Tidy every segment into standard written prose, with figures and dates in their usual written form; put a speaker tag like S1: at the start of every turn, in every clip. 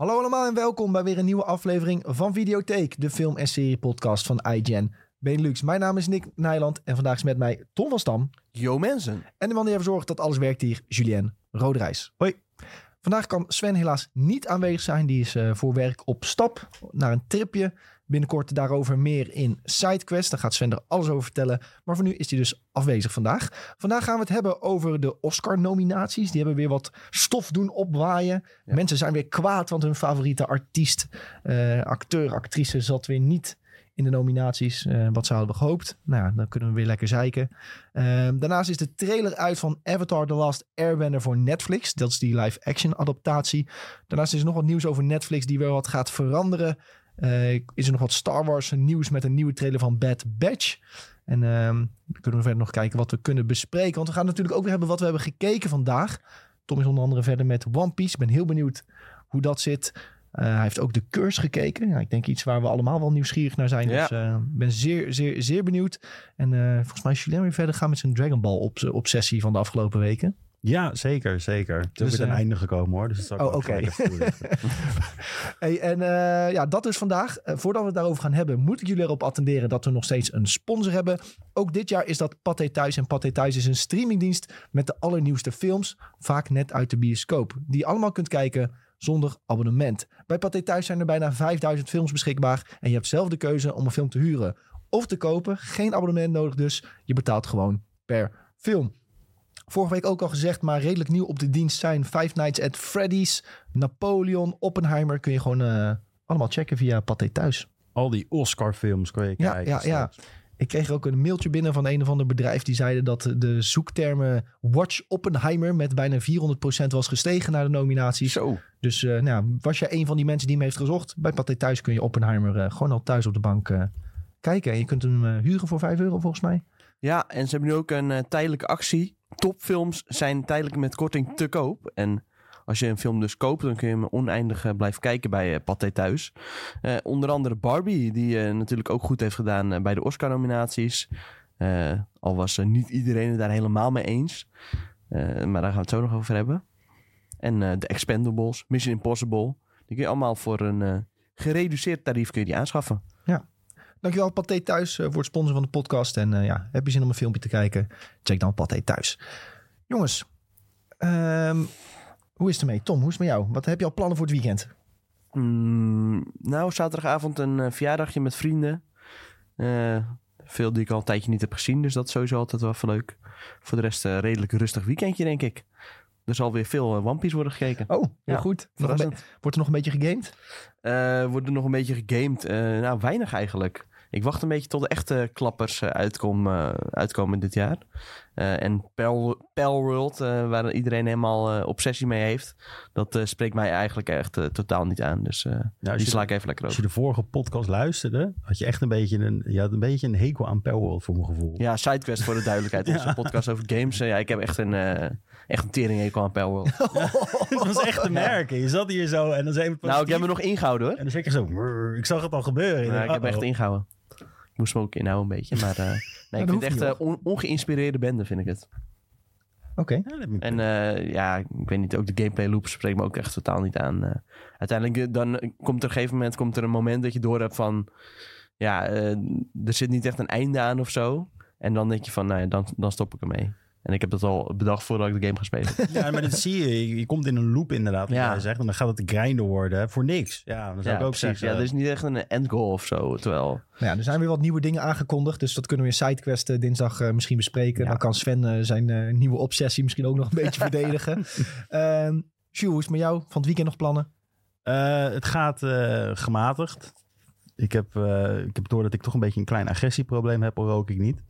S1: Hallo allemaal en welkom bij weer een nieuwe aflevering van Videotheek, de film- en serie-podcast van iGen Benelux. Mijn naam is Nick Nijland en vandaag is met mij Tom van Stam.
S2: Yo mensen.
S1: En de man die ervoor zorgt dat alles werkt hier, Julien Roderijs.
S3: Hoi.
S1: Vandaag kan Sven helaas niet aanwezig zijn. Die is voor werk op stap naar een tripje. Binnenkort daarover meer in SideQuest. Daar gaat Sven er alles over vertellen. Maar voor nu is hij dus afwezig vandaag. Vandaag gaan we het hebben over de Oscar-nominaties. Die hebben weer wat stof doen opwaaien. Ja. Mensen zijn weer kwaad, want hun favoriete artiest, acteur, actrice zat weer niet in de nominaties, wat ze hadden gehoopt. Nou ja, dan kunnen we weer lekker zeiken. Daarnaast is de trailer uit van Avatar The Last Airbender voor Netflix. Dat is die live-action adaptatie. Daarnaast is er nog wat nieuws over Netflix die weer wat gaat veranderen. Is er nog wat Star Wars nieuws met een nieuwe trailer van Bad Batch. En dan kunnen we verder nog kijken wat we kunnen bespreken. Want we gaan natuurlijk ook weer hebben wat we hebben gekeken vandaag. Tom is onder andere verder met One Piece. Ik ben heel benieuwd hoe dat zit. Hij heeft ook The Curse gekeken. Ja, ik denk iets waar we allemaal wel nieuwsgierig naar zijn. Ja. Dus ik ben zeer benieuwd. En volgens mij is Julien weer verder gaan met zijn Dragon Ball obsessie van de afgelopen weken.
S3: Ja, zeker. Het is weer een einde gekomen hoor. Dus het zal
S1: oké. Hey, en dat is vandaag. Voordat we het daarover gaan hebben, moet ik jullie erop attenderen dat we nog steeds een sponsor hebben. Ook dit jaar is dat Pathé Thuis. En Pathé Thuis is een streamingdienst met de allernieuwste films. Vaak net uit de bioscoop. Die je allemaal kunt kijken zonder abonnement. Bij Pathé Thuis zijn er bijna 5000 films beschikbaar. En je hebt zelf de keuze om een film te huren of te kopen. Geen abonnement nodig dus. Je betaalt gewoon per film. Vorige week ook al gezegd, maar redelijk nieuw op de dienst zijn Five Nights at Freddy's, Napoleon, Oppenheimer. Kun je gewoon allemaal checken via Pathé Thuis.
S3: Al die Oscar-films kun je kijken.
S1: Ja. Ik kreeg ook een mailtje binnen van een of ander bedrijf. Die zeiden dat de zoektermen Watch Oppenheimer met bijna 400% was gestegen naar de nominaties.
S2: Zo.
S1: Dus was jij een van die mensen die hem heeft gezocht? Bij Pathé Thuis kun je Oppenheimer gewoon al thuis op de bank kijken. En je kunt hem huren voor €5 volgens mij.
S2: Ja, en ze hebben nu ook een tijdelijke actie. Topfilms zijn tijdelijk met korting te koop. En als je een film dus koopt, dan kun je hem oneindig blijven kijken bij Pathé Thuis. Onder andere Barbie, die natuurlijk ook goed heeft gedaan bij de Oscar-nominaties. Al was niet iedereen het daar helemaal mee eens. Maar daar gaan we het zo nog over hebben. En The Expendables, Mission Impossible. Die kun je allemaal voor een gereduceerd tarief kun je die aanschaffen.
S1: Ja. Dankjewel Pathé Thuis voor het sponsoren van de podcast. En heb je zin om een filmpje te kijken? Check dan Pathé Thuis. Jongens, hoe is het ermee? Tom, hoe is het met jou? Wat heb je al plannen voor het weekend?
S2: Nou, zaterdagavond een verjaardagje met vrienden. Veel die ik al een tijdje niet heb gezien. Dus dat is sowieso altijd wel even leuk. Voor de rest redelijk rustig weekendje, denk ik. Er zal weer veel One Piece worden gekeken.
S1: Oh, heel goed. Wordt er nog een beetje gegamed?
S2: Wordt er nog een beetje gegamed? Nou, weinig eigenlijk. Ik wacht een beetje tot de echte klappers uitkomen dit jaar. En Palworld, waar iedereen helemaal obsessie mee heeft. Dat spreekt mij eigenlijk echt totaal niet aan. Dus die sla ik even lekker over.
S3: Als je de vorige podcast luisterde, had je echt een beetje een hekel aan Palworld voor mijn gevoel.
S2: Ja, SideQuest voor de duidelijkheid. Onze podcast over games. Ik heb echt een teringhekel aan Palworld.
S3: Dat was echt te merken. Je zat hier zo en dan zei
S2: ik heb me nog ingehouden hoor.
S3: En dan zeg je zo, ik zag het al gebeuren.
S2: Ik heb me echt ingehouden. Ik moest me ook inhouden een beetje. Maar ik vind het echt ongeïnspireerde bende, vind ik het.
S1: Oké.
S2: En ik weet niet, ook de gameplay loops spreekt me ook echt totaal niet aan. Uiteindelijk dan komt er op een gegeven moment een moment dat je door hebt van... er zit niet echt een einde aan of zo. En dan denk je van, dan stop ik ermee. En ik heb dat al bedacht voordat ik de game ga spelen.
S3: Ja, maar dat zie je. Je komt in een loop inderdaad, wat jij zegt. En dan gaat het grinden worden voor niks. Ja, dan zou ik ook zeggen.
S2: Ja, er is niet echt een endgoal of zo. Terwijl...
S1: Ja, er zijn weer wat nieuwe dingen aangekondigd. Dus dat kunnen we in SideQuest dinsdag misschien bespreken. Ja. Dan kan Sven zijn nieuwe obsessie misschien ook nog een beetje verdedigen. Jules, hoe is het met jou? Van het weekend nog plannen?
S3: Het gaat gematigd. Ik heb door dat ik toch een beetje een klein agressieprobleem heb, al rook ik niet.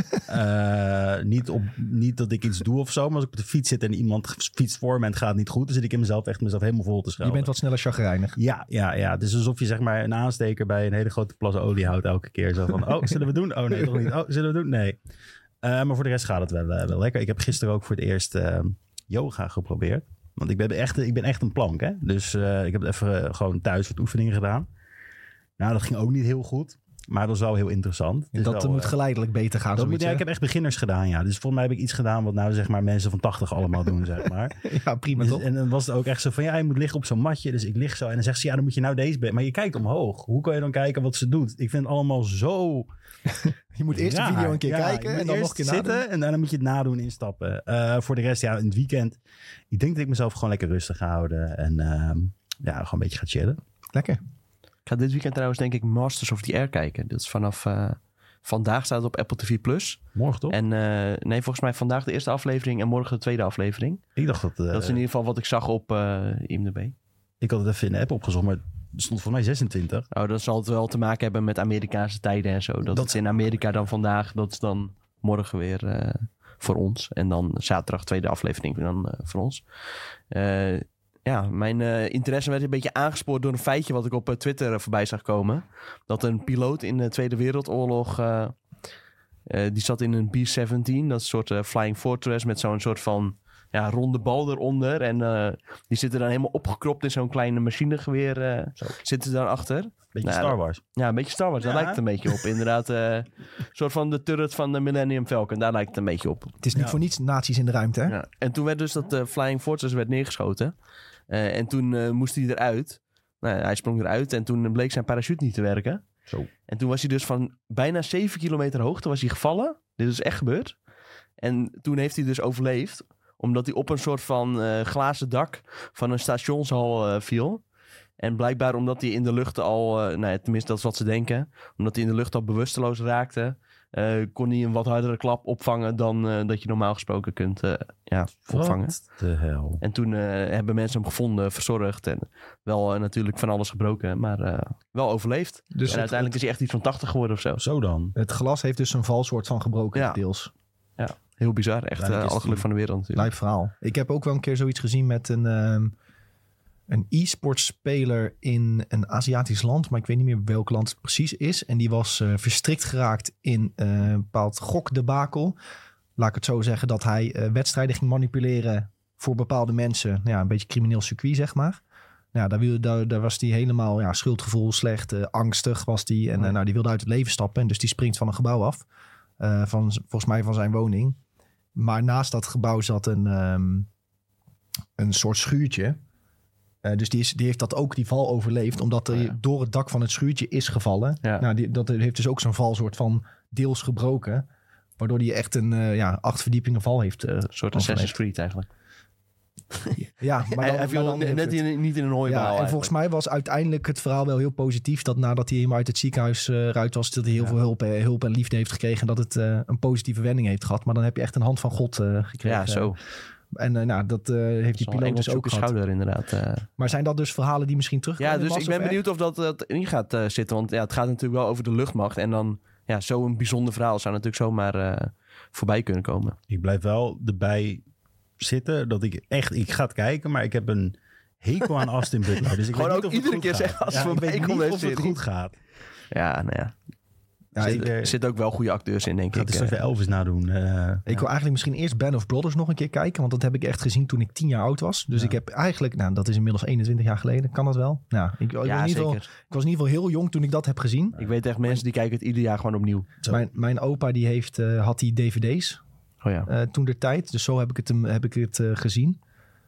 S3: Niet dat ik iets doe of zo, maar als ik op de fiets zit en iemand fietst voor me en het gaat niet goed, dan zit ik in mezelf helemaal vol te schelden.
S1: Je bent wat sneller chagrijnig.
S3: Ja. Het is alsof je zeg maar een aansteker bij een hele grote plas olie houdt elke keer. Zo van, zullen we doen? Oh nee, toch niet. Oh, zullen we doen? Nee. Maar voor de rest gaat het wel lekker. Ik heb gisteren ook voor het eerst yoga geprobeerd. Want ik ben echt een plank, hè. Dus ik heb even gewoon thuis wat oefeningen gedaan. Nou, dat ging ook niet heel goed. Maar dat is wel heel interessant. Het is
S1: Dat
S3: wel,
S1: moet geleidelijk beter gaan.
S3: dat moet,
S1: zoiets,
S3: ik heb echt beginners gedaan, ja. Dus volgens mij heb ik iets gedaan wat nou zeg maar mensen van 80 allemaal doen, zeg maar.
S1: Ja, prima
S3: Dus,
S1: toch?
S3: en dan was het ook echt zo van, ja, je moet liggen op zo'n matje. Dus ik lig zo en dan zegt ze, ja, dan moet je nou deze... Maar je kijkt omhoog. Hoe kan je dan kijken wat ze doet? Ik vind het allemaal zo...
S1: Je moet eerst de
S3: raar.
S1: video een keer
S3: Ja,
S1: kijken
S3: je moet
S1: en dan nog
S3: eerst
S1: een keer nadoen.
S3: zitten en daarna moet je het nadoen, instappen. Voor de rest, ja, in het weekend... Ik denk dat ik mezelf gewoon lekker rustig ga houden. En ja, gewoon een beetje ga chillen.
S1: Lekker.
S2: Ik ga dit weekend trouwens denk ik Masters of the Air kijken. Dat is vanaf... vandaag staat het op Apple TV+.
S3: Morgen toch?
S2: En nee, volgens mij vandaag de eerste aflevering en morgen de tweede aflevering.
S3: Ik dacht dat...
S2: Dat is in ieder geval wat ik zag op IMDb.
S3: Ik had het even in de app opgezocht, maar er stond voor mij 26.
S2: Oh, dan zal het wel te maken hebben met Amerikaanse tijden en zo. Dat is in Amerika dan vandaag, dat is dan morgen weer voor ons. En dan zaterdag tweede aflevering dan voor ons. Ja, mijn interesse werd een beetje aangespoord door een feitje wat ik op Twitter voorbij zag komen. Dat een piloot in de Tweede Wereldoorlog, die zat in een B-17, dat is een soort Flying Fortress met zo'n soort van ronde bal eronder. En die zitten dan helemaal opgekropt in zo'n kleine machinegeweer, zitten dan achter.
S3: Beetje Star Wars.
S2: Ja, een beetje Star Wars, daar lijkt het een beetje op. Inderdaad, een soort van de turret van de Millennium Falcon, daar lijkt het een beetje op.
S1: Het is niet voor niets nazi's in de ruimte, hè?
S2: Ja. En toen werd dus dat Flying Fortress werd neergeschoten. En toen moest hij eruit. Nou, hij sprong eruit en toen bleek zijn parachute niet te werken.
S3: Zo.
S2: En toen was hij dus van bijna 7 kilometer hoogte was hij gevallen. Dit is echt gebeurd. En toen heeft hij dus overleefd. Omdat hij op een soort van glazen dak van een stationshal viel. En blijkbaar omdat hij in de lucht al... tenminste dat is wat ze denken. Omdat hij in de lucht al bewusteloos raakte... kon hij een wat hardere klap opvangen dan dat je normaal gesproken kunt opvangen.
S3: Wat de hel.
S2: En toen hebben mensen hem gevonden, verzorgd en wel natuurlijk van alles gebroken, maar wel overleefd.
S1: Dus
S2: en uiteindelijk is hij echt iets van 80 geworden of zo.
S3: Zo dan.
S1: Het glas heeft dus een valsoort van gebroken
S2: Ja.
S1: deels.
S2: Ja, heel bizar. Echt
S3: Uiteindelijk is
S2: alle geluk
S3: die-
S2: van de wereld natuurlijk.
S1: Live verhaal. Ik heb ook wel een keer zoiets gezien met een e-sport speler in een Aziatisch land. Maar ik weet niet meer welk land het precies is. En die was verstrikt geraakt in een bepaald gokdebakel. Laat ik het zo zeggen dat hij wedstrijden ging manipuleren voor bepaalde mensen. Nou ja, een beetje crimineel circuit, zeg maar. Nou, daar was hij helemaal schuldgevoel, slecht, angstig was hij. En die wilde uit het leven stappen. En dus die springt van een gebouw af. Volgens mij van zijn woning. Maar naast dat gebouw zat een soort schuurtje. Dus die heeft dat ook, die val overleefd. Omdat hij door het dak van het schuurtje is gevallen.
S2: Ja.
S1: Nou, dat heeft dus ook zo'n val soort van deels gebroken. Waardoor hij echt een 8 verdiepingen val heeft.
S2: Een soort Assassin's Creed eigenlijk.
S1: Ja, maar dan,
S2: Hij viel
S1: maar dan
S2: net niet in een hooibaal.
S1: en volgens mij was uiteindelijk het verhaal wel heel positief. Dat nadat hij helemaal uit het ziekenhuis eruit was, dat hij heel veel hulp en liefde heeft gekregen. En dat het een positieve wending heeft gehad. Maar dan heb je echt een hand van God gekregen.
S2: Ja, zo.
S1: En dat heeft die piloot dus ook gehad.
S2: schouder inderdaad.
S1: Maar zijn dat dus verhalen die misschien terugkomen?
S2: Ja,
S1: in
S2: dus ik
S1: Mass
S2: ben
S1: of
S2: benieuwd of dat in gaat zitten. Want het gaat natuurlijk wel over de luchtmacht. En dan zo'n bijzonder verhaal zou natuurlijk zomaar voorbij kunnen komen.
S3: Ik blijf wel erbij zitten dat ik ga het kijken, maar ik heb een hekel aan Austin Butler. Dus ik
S2: Gewoon
S3: weet niet
S2: ook
S3: of het
S2: iedere
S3: goed
S2: keer
S3: gaat.
S2: zeggen als het
S3: ik
S2: voorbij
S3: weet
S2: komt
S3: niet
S2: deze
S3: of het
S2: serie.
S3: goed gaat.
S2: Ja, nou ja. Er zitten ook wel goede acteurs in, denk
S3: Ik ga
S2: ik.
S3: het eens even Elvis nadoen.
S1: Ik wil eigenlijk misschien eerst Band of Brothers nog een keer kijken. Want dat heb ik echt gezien toen ik 10 jaar oud was. Dus ik heb eigenlijk, dat is inmiddels 21 jaar geleden. Kan dat wel? Nou, ik was in ieder geval heel jong toen ik dat heb gezien.
S2: Ik weet echt mensen die kijken het ieder jaar gewoon opnieuw.
S1: Mijn opa die had die dvd's
S2: Oh ja.
S1: toen der tijd. Dus zo heb ik het gezien.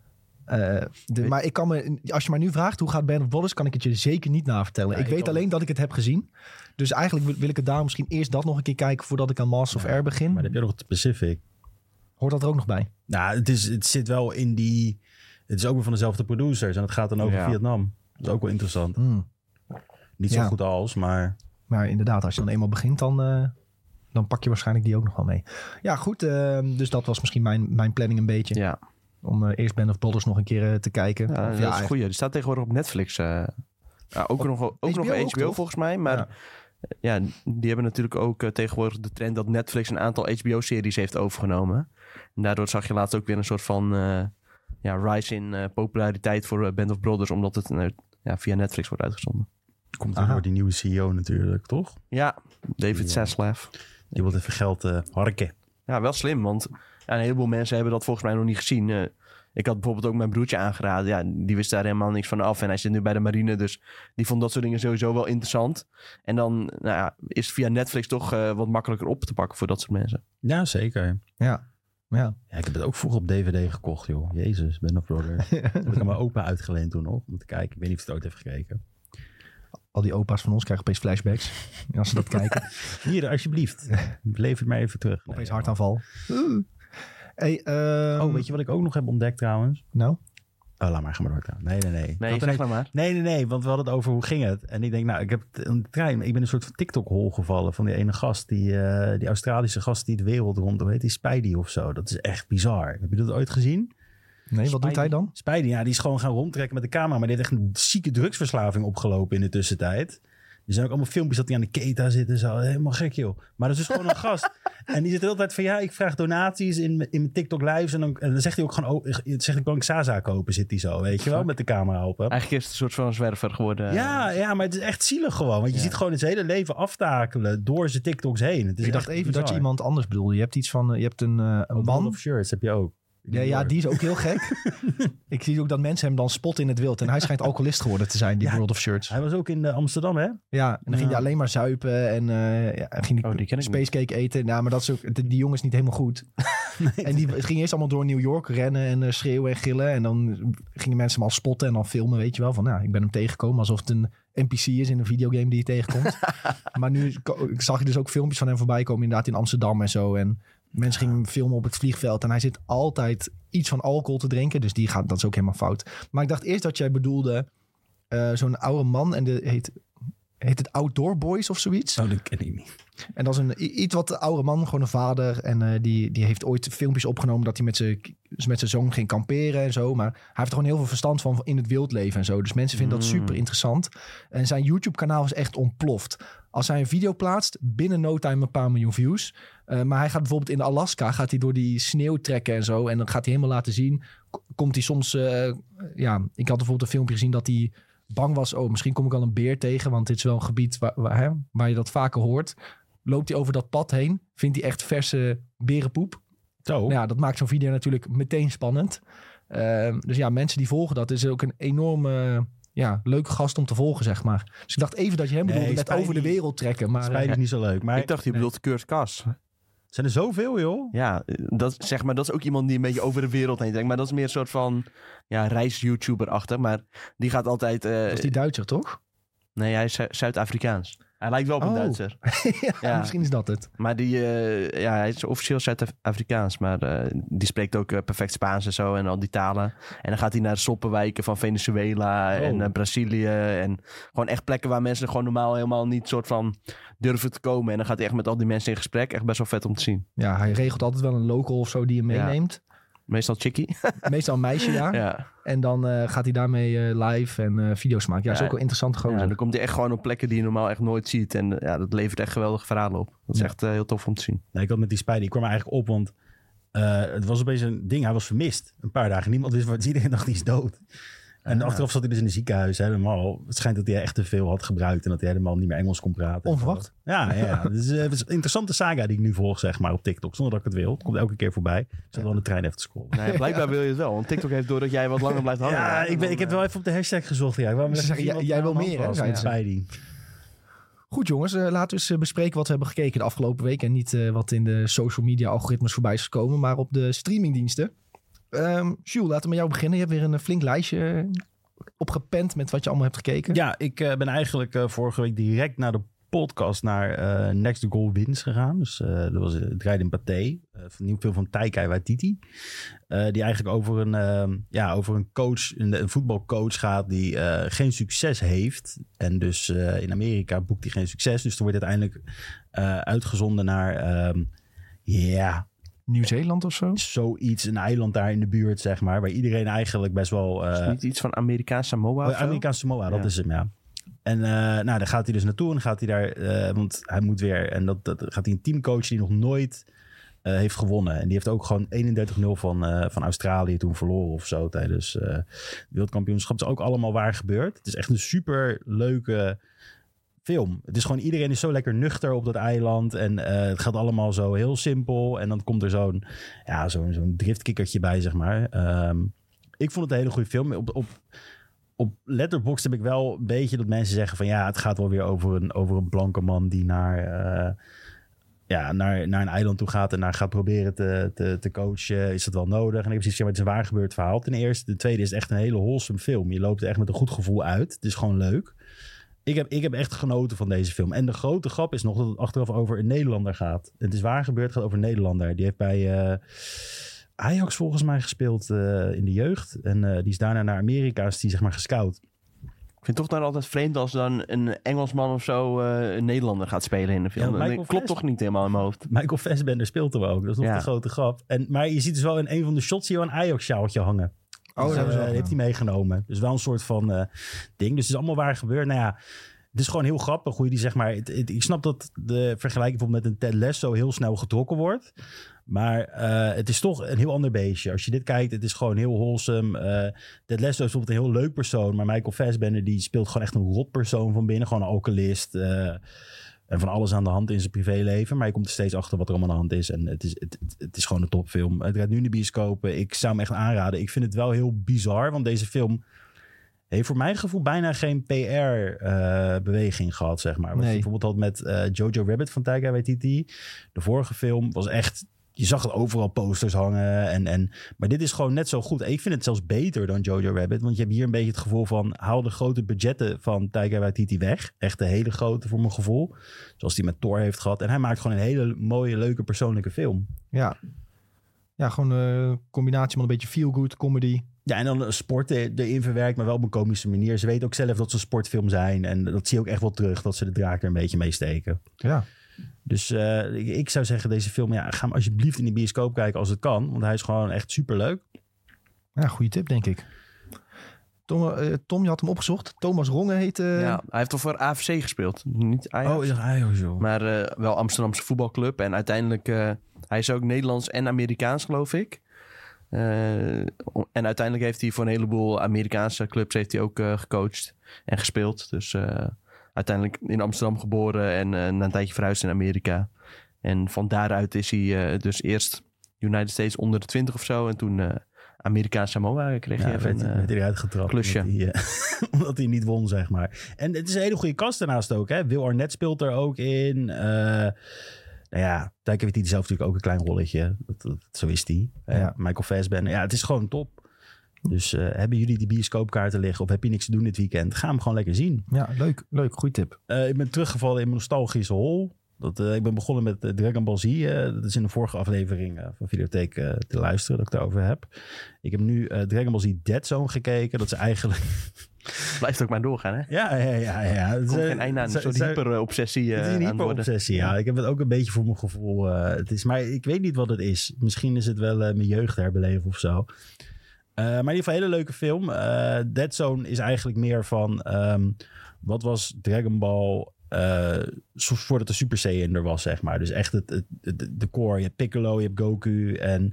S1: Maar ik kan als je mij nu vraagt hoe gaat Band of Brothers, kan ik het je zeker niet navertellen.
S3: Ja,
S1: ik weet alleen dat ik het heb gezien. Dus eigenlijk wil ik het daar misschien eerst dat nog een keer kijken voordat ik aan Masters of Air begin.
S3: Maar dan heb je nog het Pacific.
S1: Hoort dat er ook nog bij?
S3: Nou, het zit wel in die... Het is ook weer van dezelfde producers. En het gaat dan over Vietnam. Dat is ook wel interessant. Niet zo goed als, maar...
S1: Maar inderdaad, als je dan eenmaal begint, dan pak je waarschijnlijk die ook nog wel mee. Ja, goed. Dus dat was misschien mijn planning een beetje.
S2: Ja.
S1: Om eerst Band of Brothers nog een keer te kijken.
S2: Ja, dat is een goeie. Die staat tegenwoordig op Netflix. Ook nog HBO volgens mij. Maar die hebben natuurlijk ook tegenwoordig de trend dat Netflix een aantal HBO-series heeft overgenomen. En daardoor zag je laatst ook weer een soort van rise in populariteit voor Band of Brothers. Omdat het via Netflix wordt uitgezonden.
S3: Komt er door die nieuwe CEO natuurlijk, toch?
S2: Ja, David Zaslav.
S3: Die wil even geld harken.
S2: Ja, wel slim, want een heleboel mensen hebben dat volgens mij nog niet gezien. Ik had bijvoorbeeld ook mijn broertje aangeraden. Ja, die wist daar helemaal niks van af. En hij zit nu bij de marine, dus die vond dat soort dingen sowieso wel interessant. En dan is het via Netflix toch wat makkelijker op te pakken voor dat soort mensen.
S3: Ja, zeker.
S1: Ja.
S3: Ja, ik heb het ook vroeger op DVD gekocht, joh. Jezus, Band of Brothers. Heb ik aan mijn opa uitgeleend toen nog, om te kijken. Ik weet niet of hij het ooit heeft gekeken.
S1: Al die opa's van ons krijgen opeens flashbacks. Als ze dat kijken.
S3: Hier, alsjeblieft. Lever het maar even terug.
S1: Opeens hartaanval. Hey,
S3: weet je wat ik ook nog heb ontdekt trouwens?
S1: Nou?
S3: Oh, laat maar, ga maar door. Nee.
S2: Nee, zeg maar.
S3: Nee, want we hadden het over hoe ging het. En ik denk, nou, ik heb een trein. Ik ben een soort van TikTok-hol gevallen van die ene gast, die Australische gast die de wereld rond, hoe heet die, Spidey of zo. Dat is echt bizar. Heb je dat ooit gezien?
S1: Nee, wat doet hij dan?
S3: Spidey, ja, die is gewoon gaan rondtrekken met de camera, maar die heeft echt een zieke drugsverslaving opgelopen in de tussentijd. Er zijn ook allemaal filmpjes dat hij aan de keta zit en zo. Helemaal gek, joh. Maar dat is dus gewoon een gast. En die zit de hele tijd van, ja, ik vraag donaties in mijn TikTok lives. En dan zegt hij ook gewoon, kan ik Zaza kopen, zit hij zo, weet je wel, met de camera open.
S2: Eigenlijk is het een soort van zwerver geworden.
S3: Ja, maar het is echt zielig gewoon. Want je ziet gewoon het hele leven aftakelen door zijn TikToks heen. Het is
S1: ik dacht even dat je iemand anders bedoelde. Je hebt iets van, je hebt een man.
S3: Of Shirts heb je ook.
S1: Ja, die is ook heel gek. Ik zie ook dat mensen hem dan spotten in het wild. En hij schijnt alcoholist geworden te zijn, die World of Shirts.
S3: Hij was ook in Amsterdam, hè?
S1: Ja, en dan ging hij alleen maar zuipen en ging die spacecake eten. Nou, maar dat is ook, die jongen is niet helemaal goed. Nee, en die ging eerst allemaal door New York rennen en schreeuwen en gillen. En dan gingen mensen hem al spotten en dan filmen, weet je wel. Van, ik ben hem tegengekomen alsof het een NPC is in een videogame die je tegenkomt. Maar nu zag ik dus ook filmpjes van hem voorbij komen, inderdaad in Amsterdam en zo. En mensen gingen hem filmen op het vliegveld en hij zit altijd iets van alcohol te drinken. Dus dat is ook helemaal fout. Maar ik dacht eerst dat jij bedoelde zo'n oude man en heet het Outdoor Boys of zoiets?
S3: Oh, dat ken ik niet.
S1: En dat is een iets wat oude man, gewoon een vader. En die heeft ooit filmpjes opgenomen dat hij met zijn zoon ging kamperen en zo. Maar hij heeft er gewoon heel veel verstand van in het wildleven en zo. Dus mensen vinden dat super interessant. En zijn YouTube-kanaal is echt ontploft. Als hij een video plaatst, binnen no time een paar miljoen views. Maar hij gaat bijvoorbeeld in Alaska, gaat hij door die sneeuw trekken en zo. En dan gaat hij helemaal laten zien. Komt hij soms, ik had bijvoorbeeld een filmpje gezien dat hij bang was. Oh, misschien kom ik al een beer tegen, want dit is wel een gebied waar je dat vaker hoort. Loopt hij over dat pad heen, vindt hij echt verse berenpoep. Zo. Nou ja, dat maakt zo'n video natuurlijk meteen spannend. Dus ja, mensen die volgen dat, is ook een enorme leuke gast om te volgen, zeg maar. Dus ik dacht even dat je hem bedoelde met over de wereld trekken. Maar
S3: Spijt is niet zo leuk. Maar
S2: ik dacht, je bedoelt Kurt Kas.
S3: Zijn er zoveel, joh?
S2: Ja, dat is ook iemand die een beetje over de wereld heen denkt. Maar dat is meer een soort van reis-YouTuber-achtig. Maar die gaat altijd...
S1: dat is die Duitser, toch?
S2: Nee, hij is Zuid-Afrikaans. Hij lijkt wel op een Duitser.
S1: Ja, misschien is dat het.
S2: Maar hij is officieel Zuid-Afrikaans. Maar die spreekt ook perfect Spaans en zo. En al die talen. En dan gaat hij naar de sloppenwijken van Venezuela en Brazilië. En gewoon echt plekken waar mensen gewoon normaal helemaal niet soort van durven te komen. En dan gaat hij echt met al die mensen in gesprek. Echt best wel vet om te zien.
S1: Ja, hij regelt altijd wel een local of zo die hem meeneemt.
S2: Meestal chickie.
S1: Meestal een meisje, ja. En dan gaat hij daarmee live en video's maken. Ja, dat is ook wel interessant gozer.
S2: Ja, dan komt hij echt gewoon op plekken die je normaal echt nooit ziet. En dat levert echt geweldige verhalen op. Dat is echt heel tof om te zien.
S3: Nee, ik had met die Spidey, ik kwam er eigenlijk op, want het was opeens een ding. Hij was vermist een paar dagen. Niemand wist wat. Iedereen dacht, die is dood. En achteraf zat hij dus in het ziekenhuis helemaal. Het schijnt dat hij echt te veel had gebruikt en dat hij helemaal niet meer Engels kon praten.
S1: Onverwacht.
S3: Ja. Het is een interessante saga die ik nu volg, zeg maar, op TikTok. Zonder dat ik het wil. Het komt elke keer voorbij. Ik zat wel in de trein even te scrollen.
S2: Nee, blijkbaar wil je het wel. Want TikTok heeft door dat jij wat langer blijft hangen.
S3: Ja, ik heb wel even op de hashtag gezocht. Ja.
S1: Jij wil meer, hè?
S3: Spidey.
S1: Goed jongens, laten we eens bespreken wat we hebben gekeken de afgelopen week. En niet wat in de social media algoritmes voorbij is gekomen, maar op de streamingdiensten. Jules, laten we met jou beginnen. Je hebt weer een flink lijstje opgepend met wat je allemaal hebt gekeken.
S3: Ja, ik ben eigenlijk vorige week direct naar de podcast naar Next Goal Wins gegaan. Dus dat was het draaide in Pathé. Een nieuw film van Taika Waititi. Die eigenlijk over een coach, een voetbalcoach gaat die geen succes heeft. En dus in Amerika boekt hij geen succes. Dus er wordt uiteindelijk uitgezonden naar
S1: Nieuw-Zeeland of zo?
S3: Zoiets, een eiland daar in de buurt, zeg maar. Waar iedereen eigenlijk best wel...
S2: is niet iets van Amerikaans Samoa?
S3: Amerikaans Samoa, dat is hem, ja. En daar gaat hij dus naartoe en dan gaat hij daar... want hij moet weer... En dat gaat hij een teamcoach die nog nooit heeft gewonnen. En die heeft ook gewoon 31-0 van Australië toen verloren of zo tijdens het wereldkampioenschap. Het is ook allemaal waar gebeurd. Het is echt een super leuke film. Het is gewoon, iedereen is zo lekker nuchter op dat eiland. En het gaat allemaal zo heel simpel. En dan komt er zo'n driftkikkertje bij, zeg maar. Ik vond het een hele goede film. Op Letterboxd heb ik wel een beetje dat mensen zeggen van ja, het gaat wel weer over een blanke man die naar een eiland toe gaat en daar gaat proberen te coachen. Is dat wel nodig? En ik heb zoiets van, het is een waar gebeurd verhaal ten eerste. Ten tweede is het echt een hele wholesome film. Je loopt er echt met een goed gevoel uit. Het is gewoon leuk. Ik heb echt genoten van deze film. En de grote grap is nog dat het achteraf over een Nederlander gaat. Het is waar gebeurd, het gaat over een Nederlander. Die heeft bij Ajax volgens mij gespeeld in de jeugd. En die is daarna naar Amerika, is die zeg maar gescout.
S2: Ik vind het toch dan altijd vreemd als dan een Engelsman of zo een Nederlander gaat spelen in de film.
S3: Ja,
S2: dat klopt toch niet helemaal in mijn hoofd.
S3: Michael Fassbender speelt er ook. Dat is nog de grote grap. Maar je ziet dus wel in een van de shots hier een Ajax-sjaaltje hangen.
S1: Oh,
S3: dat heeft hij meegenomen. Dus wel een soort van ding. Dus het is allemaal waar gebeurd. Nou ja, het is gewoon heel grappig hoe je die zeg maar... Ik snap dat de vergelijking bijvoorbeeld met een Ted Lasso heel snel getrokken wordt. Maar het is toch een heel ander beestje. Als je dit kijkt, het is gewoon heel wholesome. Ted Lasso is bijvoorbeeld een heel leuk persoon. Maar Michael Fassbender die speelt gewoon echt een rot persoon van binnen. Gewoon een alcoholist. En van alles aan de hand in zijn privéleven. Maar je komt er steeds achter wat er allemaal aan de hand is. En het is gewoon een topfilm. Het gaat nu in de bioscopen. Ik zou hem echt aanraden. Ik vind het wel heel bizar. Want deze film heeft voor mijn gevoel bijna geen PR-beweging gehad, zeg maar. Wat je bijvoorbeeld had met Jojo Rabbit van Taika Waititi. De vorige film was echt... Je zag het overal posters hangen. Maar dit is gewoon net zo goed. Ik vind het zelfs beter dan Jojo Rabbit. Want je hebt hier een beetje het gevoel van... haal de grote budgetten van Taika Waititi weg. Echt de hele grote voor mijn gevoel. Zoals hij met Thor heeft gehad. En hij maakt gewoon een hele mooie, leuke, persoonlijke film.
S1: Ja, gewoon een combinatie van een beetje feel-good comedy.
S3: Ja, en dan sport erin verwerkt, maar wel op een komische manier. Ze weten ook zelf dat ze een sportfilm zijn. En dat zie je ook echt wel terug, dat ze de draak er een beetje mee steken.
S1: Ja.
S3: Dus ik zou zeggen, deze film, ga hem alsjeblieft in de bioscoop kijken als het kan. Want hij is gewoon echt superleuk.
S1: Ja, goede tip, denk ik. Tom, je had hem opgezocht. Thomas Rongen heet...
S2: Ja, hij heeft toch voor AFC gespeeld. Niet Ajax.
S3: Oh, is dat Ajax, joh.
S2: Maar wel Amsterdamse voetbalclub. En uiteindelijk, hij is ook Nederlands en Amerikaans, geloof ik. En uiteindelijk heeft hij voor een heleboel Amerikaanse clubs heeft hij ook gecoacht en gespeeld. Dus uiteindelijk in Amsterdam geboren en na een tijdje verhuisd in Amerika. En van daaruit is hij dus eerst United States onder de 20 of zo. En toen Amerikaanse Samoa kreeg hij even
S3: werd hij eruit getrapt.
S2: klusje.
S3: Omdat hij niet won, zeg maar. En het is een hele goede kast daarnaast ook. Hè? Will Arnett speelt er ook in. Nou ja, Taika Waititi zelf natuurlijk ook een klein rolletje. Zo is die.
S1: Ja.
S3: Michael Fassbender. Ja, het is gewoon top. Dus hebben jullie die bioscoopkaarten liggen of heb je niks te doen dit weekend? Ga hem gewoon lekker zien.
S1: Ja, leuk. Goeie tip.
S3: Ik ben teruggevallen in mijn nostalgische hol. Ik ben begonnen met Dragon Ball Z. Dat is in de vorige aflevering van Videotheek te luisteren dat ik daarover heb. Ik heb nu Dragon Ball Z Dead Zone gekeken. Dat is eigenlijk...
S2: Blijft ook maar doorgaan, hè?
S3: Ja.
S2: Er komt geen einde aan. Zo'n hyper-obsessie
S3: het is een hyper-obsessie, ja. Ik heb het ook een beetje voor mijn gevoel. Maar ik weet niet wat het is. Misschien is het wel mijn jeugd herbeleven of zo. Maar in ieder geval een hele leuke film. Dead Zone is eigenlijk meer van... wat was Dragon Ball... voordat de Super Saiyan er was, zeg maar. Dus echt de core. Je hebt Piccolo, je hebt Goku en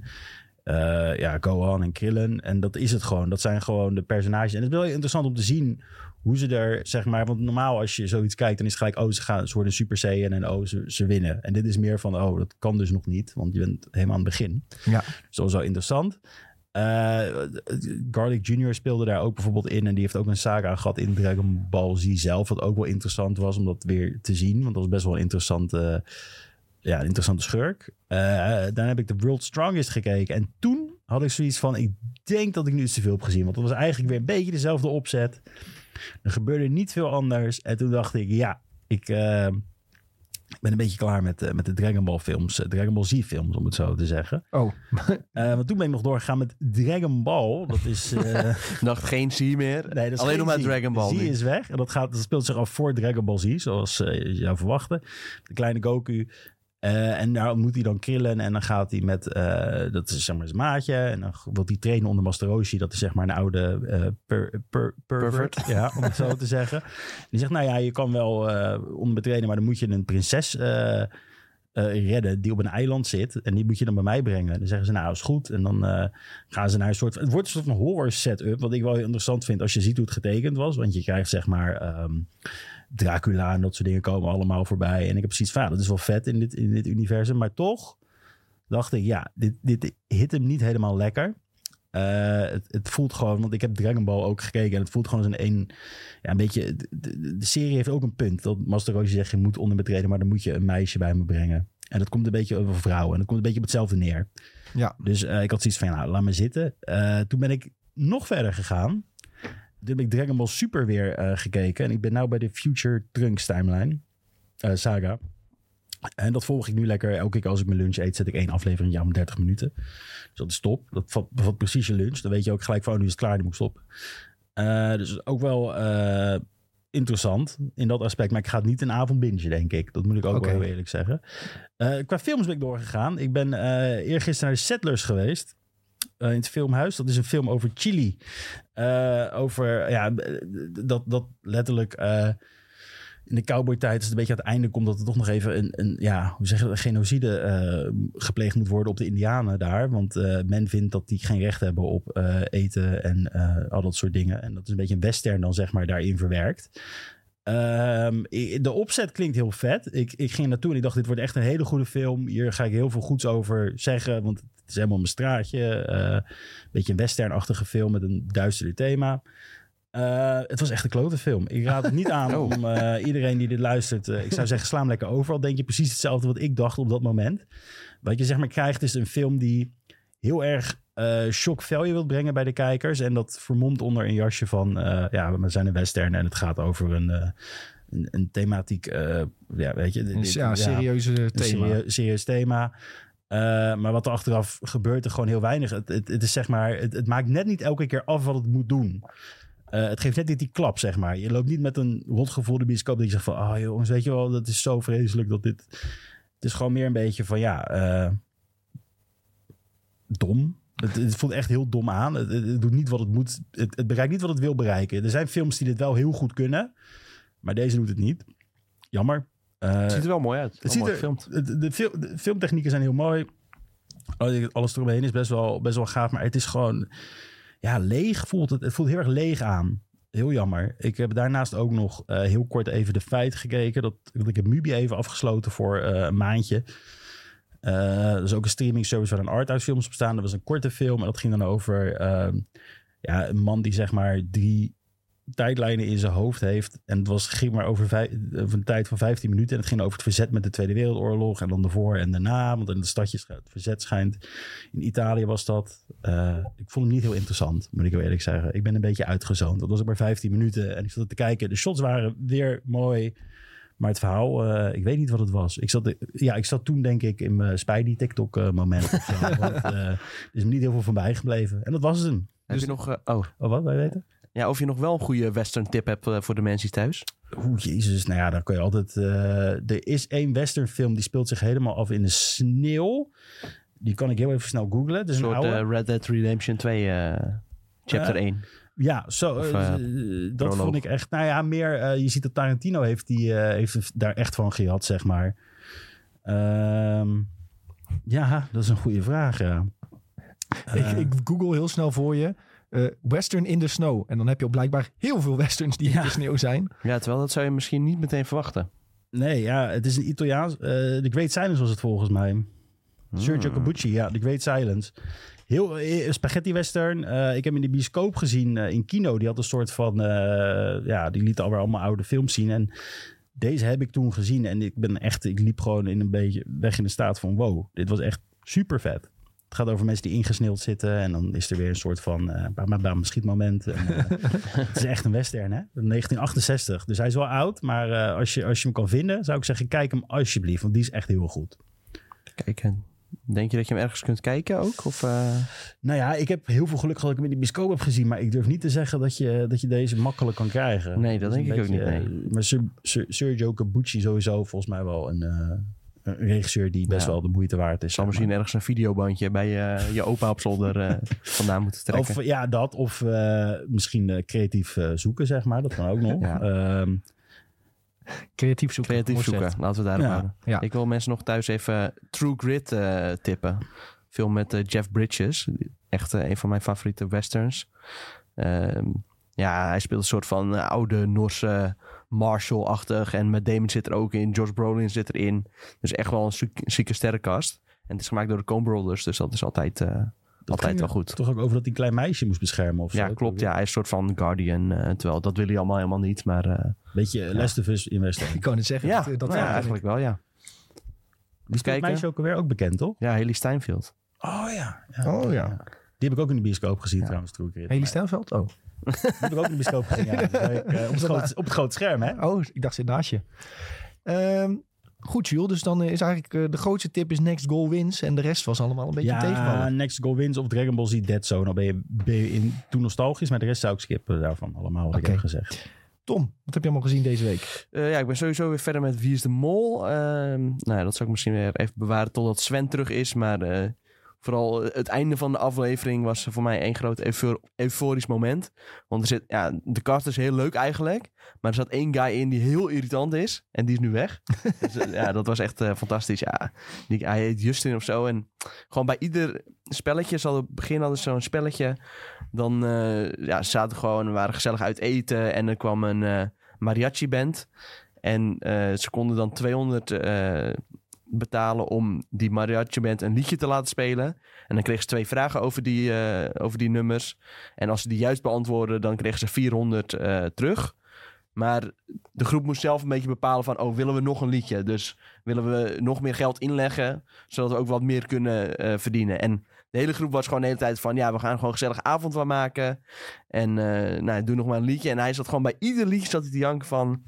S3: Gohan en Krillin. En dat is het gewoon. Dat zijn gewoon de personages. En het is wel interessant om te zien hoe ze er, zeg maar... Want normaal als je zoiets kijkt, dan is het gelijk... ze worden Super Saiyan en ze winnen. En dit is meer van, dat kan dus nog niet. Want je bent helemaal aan het begin.
S1: Ja.
S3: Dus dat was wel interessant. Garlic Jr. speelde daar ook bijvoorbeeld in. En die heeft ook een saga gehad in Dragon Ball Z zelf. Wat ook wel interessant was om dat weer te zien. Want dat was best wel een interessante schurk. Daarna heb ik The World's Strongest gekeken. En toen had ik zoiets van... Ik denk dat ik nu iets te veel heb gezien. Want dat was eigenlijk weer een beetje dezelfde opzet. Er gebeurde niet veel anders. En toen dacht ik, ik ben een beetje klaar met de Dragon Ball films. Dragon Ball Z films, om het zo te zeggen.
S1: Oh.
S3: Want toen ben ik nog doorgegaan met Dragon Ball. Dat is...
S2: dacht geen Z meer. Nee, dat is alleen nog maar Dragon Ball.
S3: Z is weg. En dat speelt zich af voor Dragon Ball Z, zoals je zou verwachten. De kleine Goku. En daar ontmoet hij dan Krillin. En dan gaat hij met... dat is zeg maar zijn maatje. En dan wil hij trainen onder Master Roshi. Dat is zeg maar een oude pervert. Ja, om het zo te zeggen. Die zegt, je kan wel onder me trainen... maar dan moet je een prinses redden die op een eiland zit. En die moet je dan bij mij brengen. Dan zeggen ze, is goed. En dan gaan ze naar een soort... Het wordt een soort van horror setup. Wat ik wel heel interessant vind als je ziet hoe het getekend was. Want je krijgt zeg maar... Dracula en dat soort dingen komen allemaal voorbij. En ik heb zoiets van, dat is wel vet in dit universum. Maar toch dacht ik, dit hit hem niet helemaal lekker. Het voelt gewoon, want ik heb Dragon Ball ook gekeken en het voelt gewoon als een beetje, de serie heeft ook een punt. Dat Master Roshi zegt, je moet onderbetreden, maar dan moet je een meisje bij me brengen. En dat komt een beetje over vrouwen en dat komt een beetje op hetzelfde neer. Ja. Dus ik had zoiets van, laat me zitten. Toen ben ik nog verder gegaan. Toen heb ik Dragon Ball Super weer gekeken en ik ben nu bij de Future Trunks timeline saga. En dat volg ik nu lekker. Elke keer als ik mijn lunch eet, zet ik 1 aflevering om 30 minuten. Dus dat is top. Dat vat precies je lunch. Dan weet je ook gelijk van, nu is het klaar, die moet ik stoppen. Dus ook wel interessant in dat aspect. Maar ik ga het niet een avond bingen, denk ik. Dat moet ik ook wel heel eerlijk zeggen. Qua films ben ik doorgegaan. Ik ben eergisteren naar de Settlers geweest. In het filmhuis. Dat is een film over Chili. Over, dat letterlijk... in de cowboytijd is het een beetje aan het einde komt dat er toch nog even een genocide gepleegd moet worden op de Indianen daar. Want men vindt dat die geen recht hebben op eten en al dat soort dingen. En dat is een beetje een western dan zeg maar daarin verwerkt. De opzet klinkt heel vet. Ik ging naartoe en ik dacht, dit wordt echt een hele goede film. Hier ga ik heel veel goeds over zeggen, want het is helemaal mijn straatje. Een beetje een westernachtige film met een duisterder thema. Het was echt een klote film. Ik raad het niet aan om iedereen die dit luistert... ik zou zeggen, sla hem lekker over. Al denk je precies hetzelfde wat ik dacht op dat moment. Wat je zeg maar krijgt is een film die heel erg shock value wil brengen bij de kijkers. En dat vermomt onder een jasje van... we zijn een western en het gaat over een thematiek...
S1: serieuze thema.
S3: Serieus thema. Maar wat er achteraf gebeurt, er gewoon heel weinig. Het is zeg maar... Het maakt net niet elke keer af wat het moet doen. Het geeft net niet die klap, zeg maar. Je loopt niet met een rotgevoelde bioscoop dat je zegt van... jongens, weet je wel, dat is zo vreselijk dat dit... Het is gewoon meer een beetje van, dom. Het voelt echt heel dom aan. Het doet niet wat het moet. Het bereikt niet wat het wil bereiken. Er zijn films die dit wel heel goed kunnen. Maar deze doet het niet. Jammer.
S2: Het ziet er wel mooi uit.
S3: Het ziet er, de filmtechnieken zijn heel mooi. Alles eromheen is best wel gaaf. Maar het is gewoon... leeg voelt het. Het voelt heel erg leeg aan. Heel jammer. Ik heb daarnaast ook nog heel kort even de Feit gekeken. Ik heb Mubi even afgesloten voor een maandje. Dat is ook een streaming service waar een arthouse films op staan. Dat was een korte film en dat ging dan over een man die zeg maar 3 tijdlijnen in zijn hoofd heeft. En het ging maar over een tijd van 15 minuten. En het ging over het verzet met de Tweede Wereldoorlog. En dan daarvoor en daarna. Want in de stadjes het verzet schijnt. In Italië was dat. Ik vond hem niet heel interessant, moet ik wel eerlijk zeggen. Ik ben een beetje uitgezoond. Dat was ook maar 15 minuten. En ik zat te kijken. De shots waren weer mooi. Maar het verhaal, ik weet niet wat het was. Ik zat toen denk ik in mijn Spidey TikTok moment. Want er is me niet heel veel van bijgebleven. En dat was het hem.
S2: Heb je nog...
S3: wat, wij weten?
S2: Ja, of je nog wel een goede western tip hebt voor de mensen thuis?
S3: Jezus, nou ja, dan kun je altijd... er is 1 western film die speelt zich helemaal af in de sneeuw. Die kan ik heel even snel googlen.
S2: Een soort Red Dead Redemption 2 chapter 1.
S3: Ja, dat vond ik echt... Nou ja, meer... je ziet dat Tarantino heeft daar echt van gehad, zeg maar. Dat is een goede vraag, ja.
S1: Ik google heel snel voor je. Western in the Snow. En dan heb je ook blijkbaar heel veel westerns die in de sneeuw zijn.
S2: Ja, terwijl dat zou je misschien niet meteen verwachten.
S3: Nee, ja, het is een Italiaans... The Great Silence was het volgens mij. Sergio Corbucci, ja, The Great Silence. Heel spaghetti western. Ik heb hem in de bioscoop gezien in Kino. Die had een soort van... die liet alweer allemaal oude films zien. En deze heb ik toen gezien. En ik liep gewoon in een beetje weg in de staat van... Wow, dit was echt super vet. Het gaat over mensen die ingesneeuwd zitten. En dan is er weer een soort van schietmoment. Het is echt een western, hè? 1968. Dus hij is wel oud. Maar als je hem kan vinden, zou ik zeggen... Kijk hem alsjeblieft, want die is echt heel goed.
S2: Kijk, denk je dat je hem ergens kunt kijken ook? Of,
S3: Nou ja, ik heb heel veel geluk gehad dat ik hem in de bioscoop heb gezien. Maar ik durf niet te zeggen dat je deze makkelijk kan krijgen.
S2: Nee, dat denk ik ook niet. Nee.
S3: Maar Sergio Corbucci sowieso volgens mij wel een regisseur die best wel de moeite waard is.
S2: Zal misschien ergens een videobandje bij je opa op zolder vandaan moeten trekken.
S3: Of misschien creatief zoeken, zeg maar. Dat kan ook nog. Ja.
S1: Creatief zoeken.
S2: Laten we daarop houden. Ja. Ik wil mensen nog thuis even True Grit tippen. Film met Jeff Bridges. Echt een van mijn favoriete westerns. Hij speelt een soort van oude Norse Marshall-achtig. En Matt Damon zit er ook in. Josh Brolin zit erin. Dus echt wel een zieke sterrenkast. En het is gemaakt door de Coen Brothers. Dus dat is altijd altijd wel goed.
S3: Toch ook over dat hij een klein meisje moest beschermen of zo.
S2: Ja, klopt. Ja, hij is een soort van Guardian. Terwijl dat wil hij allemaal helemaal niet. Maar
S3: Beetje Last of Us in West End.
S1: Ik kan het zeggen.
S2: ja,
S1: dat
S2: nou ja, eigenlijk wel, ja.
S3: Die speelt meisje ook alweer ook bekend, toch?
S2: Ja, Haley Steinfeld.
S3: Oh ja.
S1: Oh ja.
S3: Die heb ik ook in de bioscoop gezien trouwens.
S1: Haley Steinfeld? Oh.
S3: Die heb ik ook in de bioscoop gezien, ja. Op het grote scherm, hè?
S1: Oh, ik dacht ze naast je. Goed, Jules. Dus dan is eigenlijk de grootste tip is Next Goal Wins. En de rest was allemaal een beetje tegenvallen.
S3: Ja, Next Goal Wins of Dragon Ball Z Dead Zone. Dan ben je toen nostalgisch, maar de rest zou ik skippen daarvan. Allemaal wat ik heb gezegd.
S1: Tom, wat heb je allemaal gezien deze week?
S2: Ja, ik ben sowieso weer verder met Wie is de Mol. Nou ja, dat zou ik misschien weer even bewaren totdat Sven terug is. Maar vooral het einde van de aflevering was voor mij één groot euforisch moment. Want de cast is heel leuk eigenlijk. Maar er zat één guy in die heel irritant is. En die is nu weg. Dus ja, dat was echt fantastisch. Ja, hij heet Justin of zo. En gewoon bij ieder spelletje, op het begin hadden ze zo'n spelletje. Dan zaten gewoon, waren gezellig uit eten. En er kwam een mariachi band. En ze konden dan 200 betalen om die mariachi band een liedje te laten spelen. En dan kregen ze 2 vragen over die nummers. En als ze die juist beantwoorden, dan kregen ze 400 terug. Maar de groep moest zelf een beetje bepalen van, willen we nog een liedje? Dus willen we nog meer geld inleggen, zodat we ook wat meer kunnen verdienen. En de hele groep was gewoon de hele tijd van, we gaan gewoon een gezellig avond van maken. En doe nog maar een liedje. En hij zat gewoon bij ieder liedje zat hij te janken van,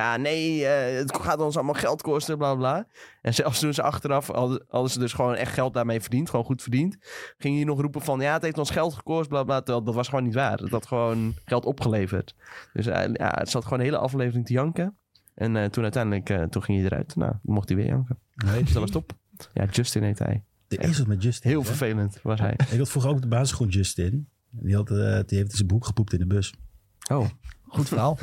S2: het gaat ons allemaal geld kosten, bla bla. En zelfs toen ze achteraf hadden ze dus gewoon echt geld daarmee verdiend, gewoon goed verdiend. Ging hij nog roepen van, het heeft ons geld gekost, bla bla. Terwijl dat was gewoon niet waar. Het had gewoon geld opgeleverd. Dus het zat gewoon de hele aflevering te janken. En toen uiteindelijk, toen ging hij eruit. Nou, mocht hij weer janken. Dus dat was top. Ja, Justin heet hij.
S3: De is het met Justin.
S2: Heel vervelend was hij.
S3: Ik had vroeger ook op de basisschool Justin. Die heeft in zijn broek gepoept in de bus.
S2: Oh,
S1: goed verhaal.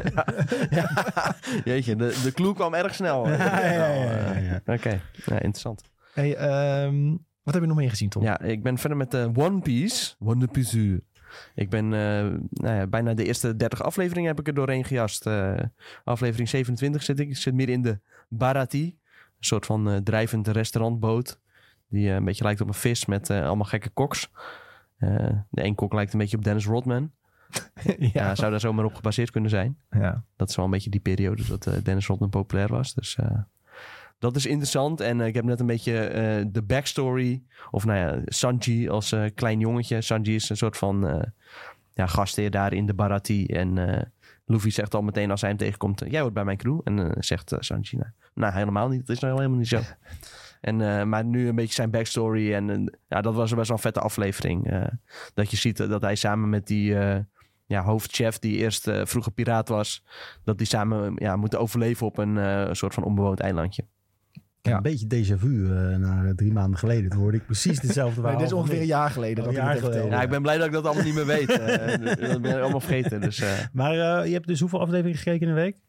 S2: Jeetje, de clue kwam erg snel.
S3: Ja.
S2: Oké, interessant.
S1: Hey, wat heb je nog meer gezien, Tom?
S2: Ja, ik ben verder met One Piece. Ik ben bijna de eerste 30 afleveringen heb ik er doorheen gejast. Aflevering 27 zit ik. Ik zit meer in de Baratie. Een soort van drijvend restaurantboot. Die een beetje lijkt op een vis met allemaal gekke koks. De een kok lijkt een beetje op Dennis Rodman. Ja, zou daar zomaar op gebaseerd kunnen zijn.
S1: Ja.
S2: Dat is wel een beetje die periode dat Dennis Rodman populair was. Dus dat is interessant. En ik heb net een beetje de backstory. Of Sanji als klein jongetje. Sanji is een soort van gastheer daar in de Baratie. En Luffy zegt al meteen als hij hem tegenkomt, jij hoort bij mijn crew. En zegt Sanji, nou helemaal niet. Dat is nou helemaal niet zo. Maar nu een beetje zijn backstory. En dat was best wel een vette aflevering. Dat je ziet dat hij samen met die hoofdchef, die eerst vroeger piraat was, dat die samen moeten overleven op een soort van onbewoond eilandje.
S3: Ja. Een beetje déjà vu naar 3 maanden geleden. Toen hoorde ik precies dezelfde verhaal.
S1: Dit is ongeveer een jaar geleden.
S2: Ja, ik ben blij dat ik dat allemaal niet meer weet. Dat ben ik allemaal vergeten. Dus,
S3: Maar je hebt dus hoeveel afleveringen gekeken in een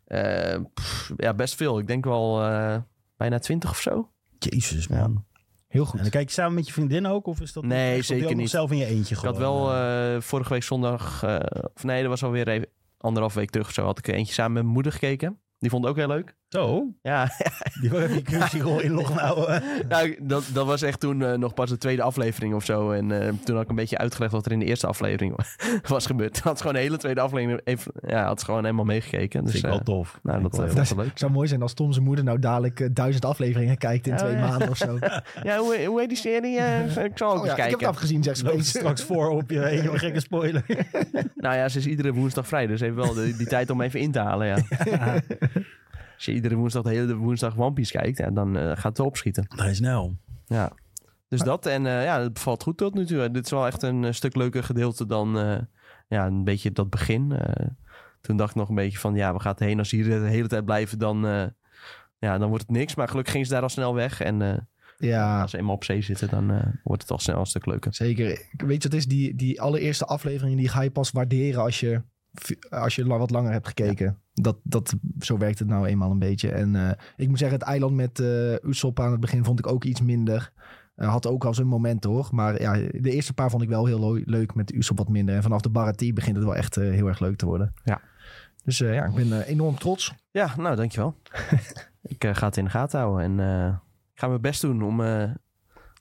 S3: week?
S2: Best veel. Ik denk wel bijna 20 of zo.
S3: Jezus, man.
S2: Ja.
S1: Heel goed.
S3: En dan kijk je samen met je vriendin ook? Of is dat
S2: nee, zeker niet.
S3: Zelf in je eentje gewoon?
S2: Ik had wel vorige week zondag... dat was alweer even 1,5 week terug of zo. Had ik eentje samen met mijn moeder gekeken. Die vond het ook heel leuk.
S3: Zo?
S2: Ja.
S3: Die wil even je Crunchyroll inloggen nou.
S2: Dat was echt toen nog pas de tweede aflevering of zo. En toen had ik een beetje uitgelegd wat er in de eerste aflevering was gebeurd. Toen had ze gewoon de hele tweede aflevering had ze gewoon helemaal meegekeken. Dus,
S3: vind ik wel tof.
S2: Nou, dat vond ik leuk.
S1: Het zou mooi zijn als Tom zijn moeder nou dadelijk 1000 afleveringen kijkt in 2 maanden of zo.
S2: Ja, hoe heet die serie? Ik zal ook eens kijken.
S1: Ik heb het afgezien, zegt ze.
S3: Straks voor op je een gekke spoiler.
S2: Nou ja, ze is iedere woensdag vrij. Dus heeft wel die tijd om even in te halen, ja. Als je iedere woensdag de hele woensdag One Piece kijkt, dan gaat het wel opschieten.
S3: Vrij snel.
S2: Ja. Dus dat. En het bevalt goed tot nu toe. Dit is wel echt een stuk leuker gedeelte dan een beetje dat begin. Toen dacht ik nog een beetje van, we gaan heen. Als ze hier de hele tijd blijven, dan wordt het niks. Maar gelukkig ging ze daar al snel weg. En als ze eenmaal op zee zitten, dan wordt het al snel een stuk leuker.
S1: Zeker. Weet je wat is? Die allereerste afleveringen, die ga je pas waarderen als je wat langer hebt gekeken. Zo werkt het nou eenmaal een beetje. En ik moet zeggen, het eiland met Usopp aan het begin vond ik ook iets minder. Had ook al zijn momenten hoor. Maar de eerste paar vond ik wel heel leuk, met Usopp wat minder. En vanaf de Baratie begint het wel echt heel erg leuk te worden.
S2: Ja.
S1: Dus ik ben enorm trots.
S2: Ja, nou dankjewel. Ik ga het in de gaten houden. En ik ga mijn best doen om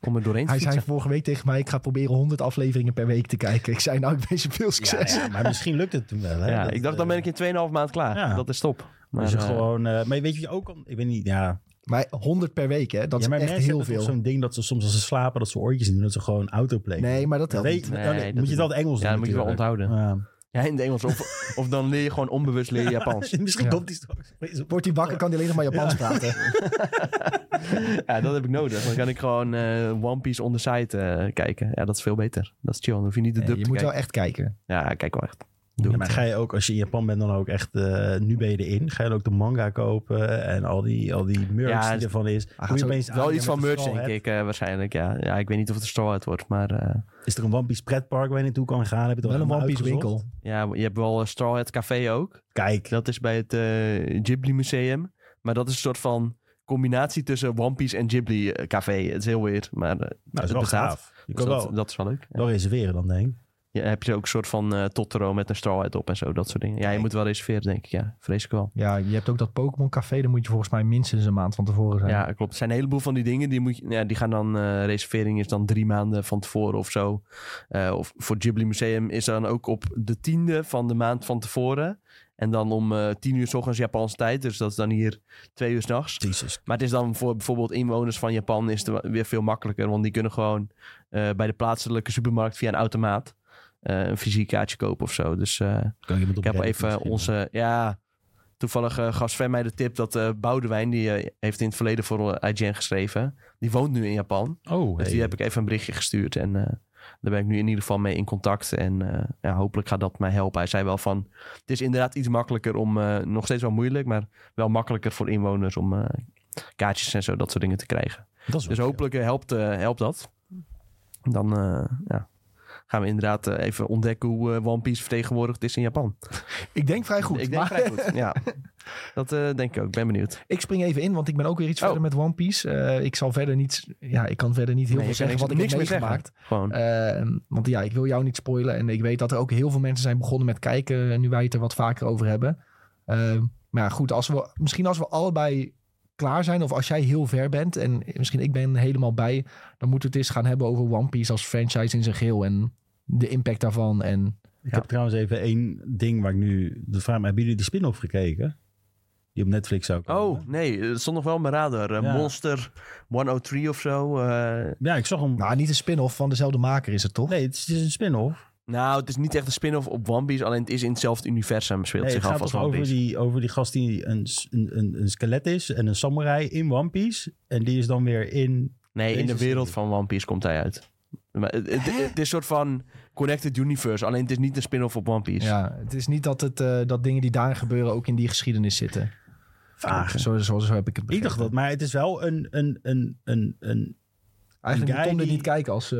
S2: Kom er doorheen te
S1: Hij zei
S2: fietsen.
S1: vorige week tegen mij, ik ga proberen 100 afleveringen per week te kijken. Ik zei, nou, ik wens je veel succes.
S3: Ja, maar misschien lukt het toen wel. Hè?
S2: Ja,
S3: Dat,
S2: ik dacht, dan ben ik in 2,5 maand klaar.
S3: Ja.
S2: Dat is top.
S3: Maar, je
S2: Maar,
S3: gewoon, maar weet je wat je ook kan? Ik weet niet, ja.
S1: Maar 100 per week, hè? Dat
S3: Ja, maar
S1: is echt
S3: mensen
S1: heel
S3: hebben toch
S1: veel.
S3: zo'n ding dat ze soms als ze slapen, dat ze oortjes doen, dat ze gewoon autoplay.
S1: Nee, maar dat telt
S3: weet,
S1: niet.
S3: dan
S2: Nee, dat
S3: moet je het wel het Engels doen.
S2: Ja, dat moet je wel
S3: natuurlijk.
S2: onthouden. Ja, in het Engels. Of dan leer je gewoon onbewust leer je Japans.
S3: Misschien
S1: Ja.
S3: komt die straks.
S1: Wordt hij wakker, kan hij alleen nog maar Japans praten.
S2: Ja, dat heb ik nodig. Dan kan ik gewoon One Piece on the side kijken. Ja, dat is veel beter. Dat is chill. Dan hoef je niet de
S1: Nee,
S2: dub
S1: je
S2: te
S1: moet wel
S2: kijken.
S1: echt kijken.
S2: Ja, ik kijk wel echt.
S3: Ja, maar ga je ook, als je in Japan bent, dan ook echt, nu ben je erin. Ga je dan ook de manga kopen en al die merch
S2: Ja,
S3: die ervan is.
S1: gaat
S3: Doe je
S1: zo-
S3: opeens
S2: Wel
S3: aan
S2: iets
S3: met
S2: van
S3: de
S2: merch,
S3: Straw
S2: denk
S3: Hat.
S2: ik, waarschijnlijk. Ja, ik weet niet of het er Straw Hat wordt, maar...
S3: Is er een One Piece pretpark waar je naartoe kan gaan? Heb je het al
S1: Wel een
S3: helemaal
S1: One Piece
S3: uitgezocht?
S1: winkel.
S2: ja, je hebt wel een Straw Hat Café ook.
S3: Kijk,
S2: Dat is bij het Ghibli Museum. Maar dat is een soort van combinatie tussen One Piece en Ghibli Café. Het is heel weird, maar
S3: dat is
S2: het
S3: wel
S2: bestaat.
S3: gaaf. Je
S2: Dus
S3: kan wel,
S2: dat is wel leuk. Ja.
S3: wel reserveren dan, denk ik.
S2: Ja, heb je ook een soort van Totoro met een Straw Hat op en zo, dat soort dingen. Ja, je moet wel reserveren, denk ik. Ja, vrees ik wel.
S1: Ja, je hebt ook dat Pokémon Café. Daar moet je volgens mij minstens een maand van tevoren zijn.
S2: Ja, klopt. Er zijn een heleboel van die dingen. Die gaan dan... reservering is dan 3 maanden van tevoren of zo. Of voor Ghibli Museum is dan ook op de 10e van de maand van tevoren. En dan om 10 uur 's ochtends Japanse tijd. Dus dat is dan hier 2 uur 's nachts.
S3: Jezus.
S2: Maar het is dan voor bijvoorbeeld inwoners van Japan is het weer veel makkelijker. Want die kunnen gewoon bij de plaatselijke supermarkt via een automaat een fysiek kaartje kopen of zo. Dus
S3: Kan iemand op
S2: ik heb
S3: Reddit
S2: even
S3: misschien
S2: onze... Ja, toevallig gaf Sven mij de tip dat Boudewijn, die heeft in het verleden voor IGN geschreven. Die woont nu in Japan.
S3: Oh,
S2: Dus die heb ik even een berichtje gestuurd. En daar ben ik nu in ieder geval mee in contact. En hopelijk gaat dat mij helpen. Hij zei wel van, het is inderdaad iets makkelijker om, nog steeds wel moeilijk, maar wel makkelijker voor inwoners om kaartjes en zo, dat soort dingen te krijgen.
S3: Dat is
S2: Dus
S3: wel
S2: hopelijk helpt dat. Dan gaan we inderdaad even ontdekken hoe One Piece vertegenwoordigd is in Japan.
S1: Ik denk vrij goed.
S2: Ik denk
S1: maar
S2: vrij goed, ja. Dat denk ik ook. Ik ben benieuwd.
S1: ik spring even in, want ik ben ook weer iets
S2: Oh.
S1: verder met One Piece. Ik zal verder niet... Ja, ik kan verder niet heel
S2: Nee,
S1: veel
S2: je kan
S1: zeggen wat ik heb
S2: niks meer
S1: meegemaakt.
S2: Gewoon.
S1: Want ja, ik wil jou niet spoilen. En ik weet dat er ook heel veel mensen zijn begonnen met kijken. Nu wij het er wat vaker over hebben. Maar ja, goed, als we allebei klaar zijn. Of als jij heel ver bent. En misschien ik ben helemaal bij. Dan moeten we het eens gaan hebben over One Piece als franchise in zijn geheel. En de impact daarvan. En
S3: Ik heb trouwens even één ding waar ik nu de vraag me, hebben jullie die spin-off gekeken? Die op Netflix zou komen.
S2: Oh, nee. Het stond nog wel op mijn radar.
S3: Ja.
S2: Monster 103 of zo.
S3: Ja, ik zag hem.
S1: nou, niet een spin-off van dezelfde maker is het toch?
S3: Nee, het is een spin-off.
S2: Nou, het is niet echt een spin-off op One Piece. Alleen het is in hetzelfde universum. Speelt
S3: Nee, het
S2: zich af
S3: gaat
S2: als
S3: toch
S2: One
S3: over
S2: Piece.
S3: over die gast die een skelet is en een samurai in One Piece. En die is dan weer in...
S2: Nee, in de
S3: Deze
S2: wereld
S3: serie.
S2: van One Piece komt hij uit. Maar het is een soort van Connected Universe. Alleen het is niet een spin-off op One Piece.
S1: Ja, het is niet dat dingen die daar gebeuren ook in die geschiedenis zitten.
S3: Vaag.
S1: Zo heb ik het
S3: Ik
S1: begrepen.
S3: dacht dat, maar het is wel een
S1: Eigenlijk
S3: guy
S1: moet Tom dit
S3: die-
S1: niet kijken als...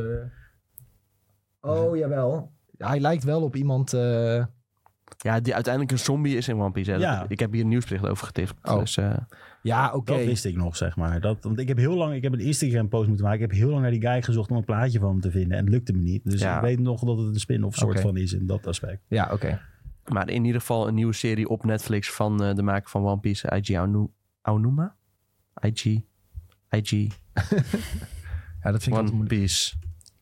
S1: Oh, jawel. Ja, hij lijkt wel op iemand...
S2: Ja, die uiteindelijk een zombie is in One Piece. Hè.
S3: Ja.
S2: Ik heb hier een nieuwsbericht over getipt.
S1: Oh.
S2: Dus,
S1: Ja, oké.
S3: Dat wist ik nog, zeg maar. Want ik heb een Instagram-post moeten maken. Ik heb heel lang naar die guy gezocht om een plaatje van hem te vinden. En het lukte me niet. Dus
S2: Ja.
S3: ik weet nog dat het een spin-off soort
S1: Oké.
S3: van is in dat aspect.
S1: Ja, oké.
S2: maar in ieder geval een nieuwe serie op Netflix van de maker van One Piece. IG Aonuma? IG
S1: Ja, dat vind ik
S2: One
S1: altijd moeilijk.
S2: Piece.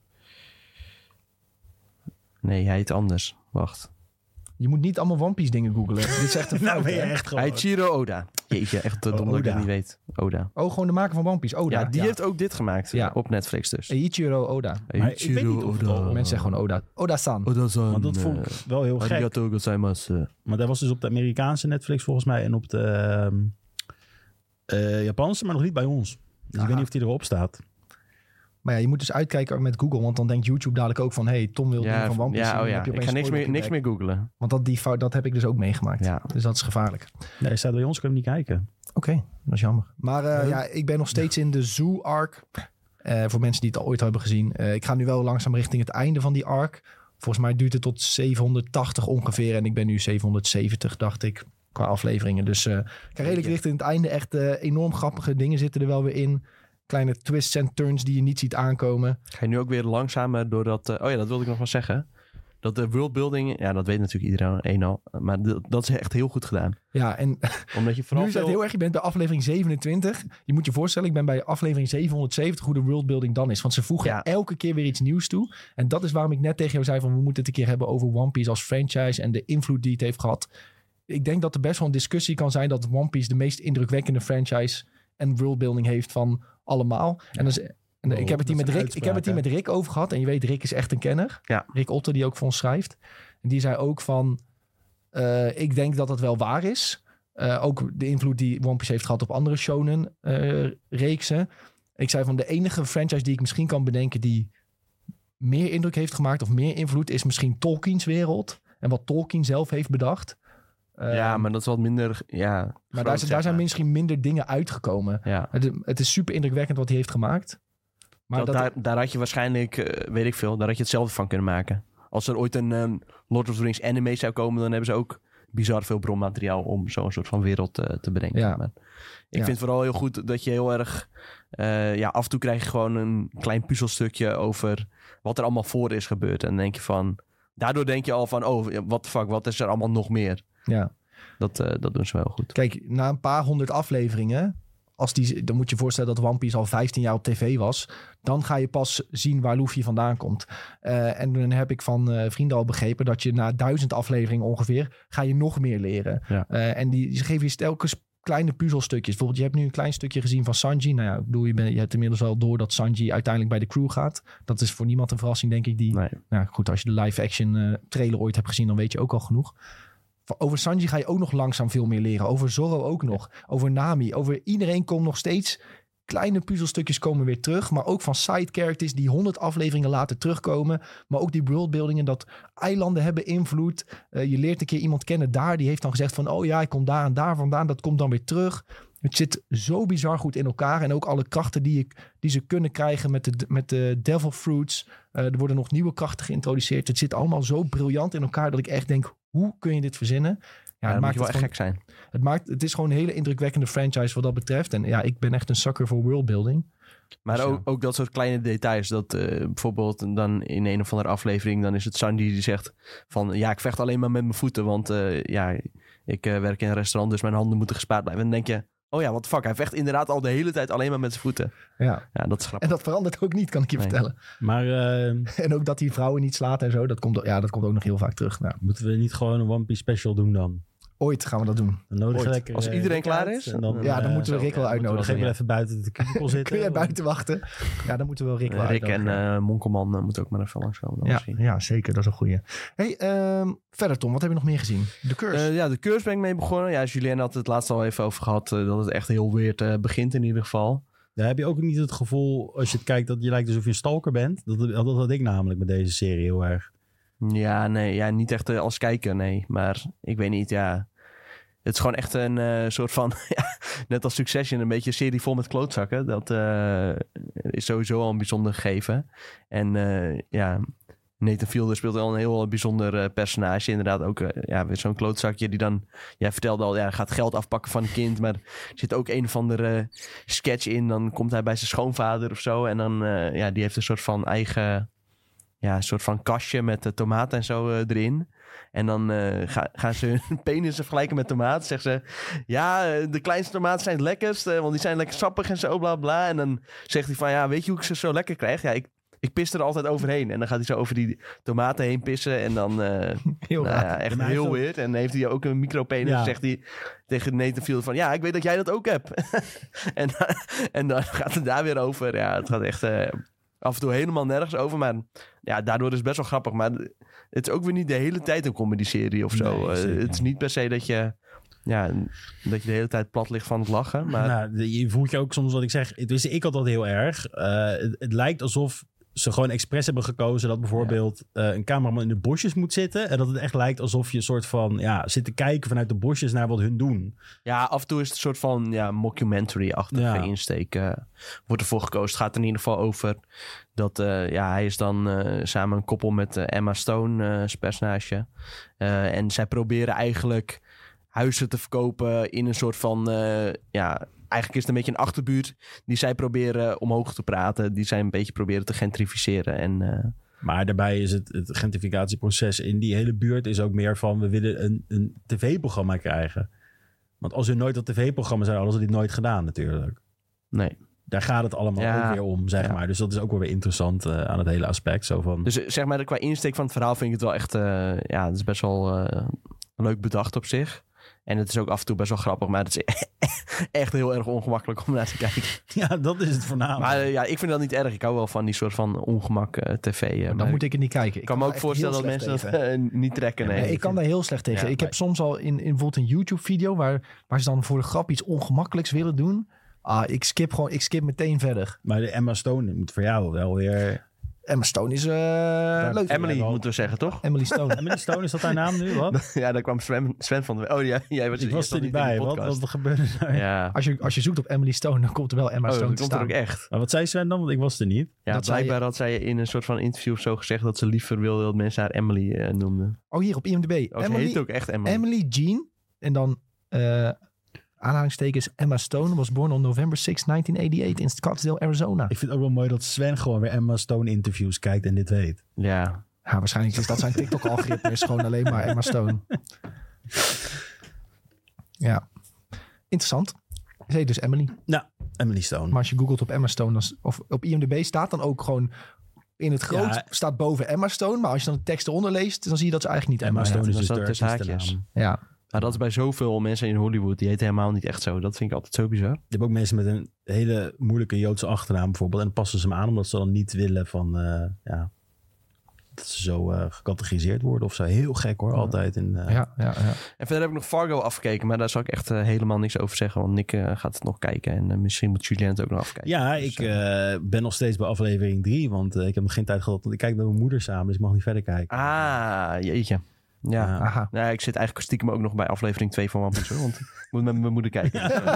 S2: Nee, hij heet anders. Wacht.
S1: Je moet niet allemaal One Piece dingen googlen. Dit is echt een fout,
S3: Nou ben je
S1: hè?
S3: echt gewoon...
S2: Eiichiro Oda. Jeetje, echt dom dat ik
S3: Oda.
S2: het niet weet. Oda.
S1: Oh, gewoon de maker van One Piece. Oda.
S2: Ja, die heeft ook dit gemaakt.
S1: Ja.
S2: Op Netflix dus.
S1: Eiichiro Oda.
S3: Maar ik weet niet of het al-
S1: Mensen zeggen gewoon Oda. Oda-san.
S2: Oda-san.
S3: Want dat vond ik wel heel gek.
S2: Arigatou gozaimasu.
S3: Maar dat was dus op de Amerikaanse Netflix volgens mij. En op de Japanse, maar nog niet bij ons. Dus ik
S1: Aha.
S3: weet niet of die erop staat.
S1: Maar ja, je moet dus uitkijken met Google. Want dan denkt YouTube dadelijk ook van... Hey, Tom wil dingen van One Piece zien.
S2: ja,
S1: Dan
S2: oh ja.
S1: heb je
S2: Ik
S1: opeens
S2: ga niks
S1: spoiler
S2: meer googlen.
S1: Want die fout, dat heb ik dus ook meegemaakt.
S2: Ja.
S1: Dus dat is gevaarlijk.
S3: Nee, staat bij ons, kunnen we niet kijken.
S1: Oké, dat is jammer. Maar ja, ik ben nog steeds in de Zoo-arc. Voor mensen die het al ooit hebben gezien. Ik ga nu wel langzaam richting het einde van die arc. Volgens mij duurt het tot 780 ongeveer. En ik ben nu 770, dacht ik, qua afleveringen. Dus ik ga redelijk richting het einde. Echt enorm grappige dingen zitten er wel weer in. Kleine twists en turns die je niet ziet aankomen.
S2: Ga je nu ook weer langzamer door dat... oh ja, dat wilde ik nog wel zeggen. Dat de worldbuilding, ja, dat weet natuurlijk iedereen al. Maar dat is echt heel goed gedaan.
S1: Ja, en
S2: Omdat je vooral
S1: nu is het heel erg, je bent bij aflevering 27. Je moet je voorstellen, ik ben bij aflevering 770 hoe de worldbuilding dan is. Want ze voegen elke keer weer iets nieuws toe. En dat is waarom ik net tegen jou zei van we moeten het een keer hebben over One Piece als franchise en de invloed die het heeft gehad. Ik denk dat er best wel een discussie kan zijn dat One Piece de meest indrukwekkende franchise en worldbuilding heeft van allemaal. Ja. Ik heb het hier met Rick over gehad. En je weet, Rick is echt een kenner. Ja. Rick Otter, die ook voor ons schrijft. En die zei ook van... ik denk dat dat wel waar is. Ook de invloed die One Piece heeft gehad op andere shonen reeksen. Ik zei van de enige franchise die ik misschien kan bedenken... die meer indruk heeft gemaakt of meer invloed... is misschien Tolkien's wereld. En wat Tolkien zelf heeft bedacht.
S2: Ja, maar dat is wat minder... Ja,
S1: maar daar zijn misschien minder dingen uitgekomen. Ja. Het is super indrukwekkend wat hij heeft gemaakt. Maar
S2: daar had je waarschijnlijk, weet ik veel, daar had je hetzelfde van kunnen maken. Als er ooit een Lord of the Rings anime zou komen, dan hebben ze ook bizar veel bronmateriaal om zo'n soort van wereld te bedenken. Ja. Maar ik vind vooral heel goed dat je heel erg... af en toe krijg je gewoon een klein puzzelstukje over wat er allemaal voor is gebeurd. En dan denk je van... Daardoor denk je al van, oh, what the fuck, wat is er allemaal nog meer? Ja. Dat doen ze wel goed.
S1: Kijk, na een paar 100 afleveringen... Dan moet je je voorstellen dat One Piece al 15 jaar op tv was. Dan ga je pas zien waar Luffy vandaan komt. En dan heb ik van vrienden al begrepen... dat je na 1000 afleveringen ongeveer... ga je nog meer leren. Ja. En ze geven je telkens kleine puzzelstukjes. Bijvoorbeeld, je hebt nu een klein stukje gezien van Sanji. Nou ja, ik bedoel, je hebt inmiddels al door dat Sanji uiteindelijk bij de crew gaat. Dat is voor niemand een verrassing, denk ik. Nou goed, als je de live-action trailer ooit hebt gezien... dan weet je ook al genoeg. Over Sanji ga je ook nog langzaam veel meer leren. Over Zoro ook nog. Over Nami. Over iedereen komt nog steeds... Kleine puzzelstukjes komen weer terug. Maar ook van side characters die 100 afleveringen later terugkomen. Maar ook die worldbuildingen. Dat eilanden hebben invloed. Je leert een keer iemand kennen daar. Die heeft dan gezegd van... Oh ja, ik kom daar en daar vandaan. Dat komt dan weer terug. Het zit zo bizar goed in elkaar. En ook alle krachten die ze kunnen krijgen met de Devil Fruits. Er worden nog nieuwe krachten geïntroduceerd. Het zit allemaal zo briljant in elkaar dat ik echt denk... Hoe kun je dit verzinnen?
S2: Ja, dat maakt het wel gek zijn.
S1: Het is gewoon een hele indrukwekkende franchise wat dat betreft. En ja, ik ben echt een sucker voor worldbuilding.
S2: Maar dus ook dat soort kleine details. Dat bijvoorbeeld dan in een of andere aflevering... dan is het Sanji die zegt van... ja, ik vecht alleen maar met mijn voeten. Want ik werk in een restaurant... dus mijn handen moeten gespaard blijven. En dan denk je... Oh ja, what the fuck. Hij vecht inderdaad al de hele tijd alleen maar met zijn voeten. Ja, dat is grappig.
S1: En dat verandert ook niet, kan ik je vertellen. Maar, en ook dat hij vrouwen niet slaat en zo. Dat komt ook nog heel vaak terug. Nou.
S3: Moeten we niet gewoon een One Piece special doen dan?
S1: Ooit gaan we dat doen.
S3: Lekker,
S2: als iedereen klaar is.
S1: En dan moeten we Rick wel uitnodigen.
S3: Dan even buiten de kubikel zitten.
S1: Kun jij buiten wachten? Ja, dan moeten we wel Rick wel uitnodigen.
S2: Rick en Monkelman moeten ook maar even langskomen.
S1: Ja, zeker. Dat is een goeie. Hey, verder Tom, wat heb je nog meer gezien? De Curse.
S2: De Curse ben ik mee begonnen. Ja, Julien had het laatst al even over gehad. Dat het echt heel weird begint in ieder geval.
S3: Ja, heb je ook niet het gevoel, als je het kijkt, dat je lijkt alsof je een stalker bent? Dat had ik namelijk met deze serie heel erg.
S2: Ja, nee. Ja, niet echt als kijker, nee. Maar ik weet niet, ja... Het is gewoon echt een soort van... net als Succession, een beetje een serie vol met klootzakken. Dat is sowieso al een bijzonder gegeven. En Nathan Fielder speelt al een heel bijzonder personage. Inderdaad ook weer zo'n klootzakje die dan... Jij vertelde al, gaat geld afpakken van een kind. Maar er zit ook een of andere sketch in. Dan komt hij bij zijn schoonvader of zo. En dan, die heeft een soort van eigen... een soort van kastje met tomaten en zo erin. En dan gaan ze hun penissen vergelijken met tomaten. Zeggen ze, de kleinste tomaten zijn het lekkerst. Want die zijn lekker sappig en zo, bla bla. En dan zegt hij van, weet je hoe ik ze zo lekker krijg? Ja, ik pis er altijd overheen. En dan gaat hij zo over die tomaten heen pissen. En dan
S1: heel raar.
S2: Echt heel weird. En dan heeft hij ook een micropenis. Ja. Zegt hij tegen Nathan Fielder van... ik weet dat jij dat ook hebt. en dan gaat het daar weer over. Ja, het gaat echt... af en toe helemaal nergens over. Maar daardoor is het best wel grappig. Maar het is ook weer niet de hele tijd een comedy-serie of zo. Nee, het is niet per se dat je de hele tijd plat ligt van het lachen. Maar...
S3: je voelt je ook soms wat ik zeg. Dus ik had dat heel erg. Het lijkt alsof ze gewoon expres hebben gekozen dat bijvoorbeeld een cameraman in de bosjes moet zitten. En dat het echt lijkt alsof je een soort van zit te kijken vanuit de bosjes naar wat hun doen.
S2: Ja, af en toe is het een soort van mockumentary-achtige insteek. Wordt ervoor gekozen. Het gaat er in ieder geval over dat hij is dan samen een koppel met Emma Stone, zijn personage. En zij proberen eigenlijk huizen te verkopen in een soort van... Eigenlijk is het een beetje een achterbuurt die zij proberen omhoog te praten. Die zij een beetje proberen te gentrificeren. En
S3: Maar daarbij is het gentrificatieproces in die hele buurt is ook meer van... we willen een tv-programma krijgen. Want als er nooit dat tv-programma zijn... hadden ze dit nooit gedaan natuurlijk.
S2: Nee.
S3: Daar gaat het allemaal ook weer om, zeg maar. Dus dat is ook wel weer interessant aan het hele aspect. Zo van...
S2: Dus zeg maar, qua insteek van het verhaal vind ik het wel echt... het is best wel leuk bedacht op zich. En het is ook af en toe best wel grappig. Maar het is echt heel erg ongemakkelijk om naar te kijken.
S3: Ja, dat is het voornamelijk.
S2: Maar ik vind dat niet erg. Ik hou wel van die soort van ongemak tv.
S1: Dan moet ik het niet kijken.
S2: Ik kan me ook voorstellen dat mensen dat niet trekken. Nee.
S1: Ik kan daar heel slecht tegen.
S2: Ja,
S1: ik heb soms al in bijvoorbeeld een YouTube-video... waar ze dan voor de grap iets ongemakkelijks willen doen... Ik skip meteen verder.
S3: Maar de Emma Stone moet voor jou wel weer...
S1: Emma Stone is leuk.
S2: Emily moeten we zeggen, toch?
S1: Emily Stone.
S3: Emily Stone, is dat haar naam nu? Wat?
S2: Ja, daar kwam Sven van de... Oh ja, jij was,
S3: Ik was er niet bij. Wat gebeurde daar?
S2: Ja.
S1: Als je zoekt op Emily Stone, dan komt er wel Emma Stone
S2: dat
S1: te
S2: komt
S1: staan.
S2: er ook echt.
S3: Maar wat zei Sven dan? Want ik was er niet.
S2: Ja,
S1: Dat
S2: blijkbaar had zij in een soort van interview of zo gezegd... dat ze liever wilde dat mensen haar Emily noemden.
S1: Oh, hier op IMDb.
S2: Ze heet ook echt Emily.
S1: Emily Jean. En dan... aanhalingstekens Emma Stone was born on November 6, 1988 in Scottsdale, Arizona.
S3: Ik vind het ook wel mooi dat Sven gewoon weer Emma Stone interviews kijkt en dit weet.
S2: Ja.
S1: Ja, waarschijnlijk is dat zijn TikTok-algoritme. Is gewoon alleen maar Emma Stone. Ja. Interessant. Ze heet dus Emily.
S3: Nou, Emily Stone.
S1: Maar als je googelt op Emma Stone... of op IMDb staat dan ook gewoon... in het groot staat boven Emma Stone. Maar als je dan de tekst eronder leest... dan zie je dat ze eigenlijk niet Emma
S3: Stone
S1: heet.
S3: is
S2: dat
S3: dus
S2: staat
S3: de
S2: tussen haakjes.
S3: naam.
S1: Ja.
S2: Nou, dat is bij zoveel mensen in Hollywood. Die heten helemaal niet echt zo. Dat vind ik altijd zo bizar.
S3: Je hebt ook mensen met een hele moeilijke Joodse achternaam bijvoorbeeld. En dan passen ze hem aan omdat ze dan niet willen van... dat ze zo gecategoriseerd worden of zo. Heel gek hoor, altijd.
S1: Ja.
S2: En verder heb ik nog Fargo afgekeken. Maar daar zal ik echt helemaal niks over zeggen. Want Nick gaat het nog kijken. En misschien moet Julien het ook nog afkijken.
S3: Ja,
S2: Dus,
S3: ik ben nog steeds bij aflevering 3. Want ik heb nog geen tijd gehad. Want ik kijk met mijn moeder samen. Dus ik mag niet verder kijken.
S2: Ah, jeetje. Ja.
S1: Aha.
S2: Ja, ik zit eigenlijk stiekem ook nog bij aflevering 2 van One Piece. Want ik moet met mijn moeder kijken.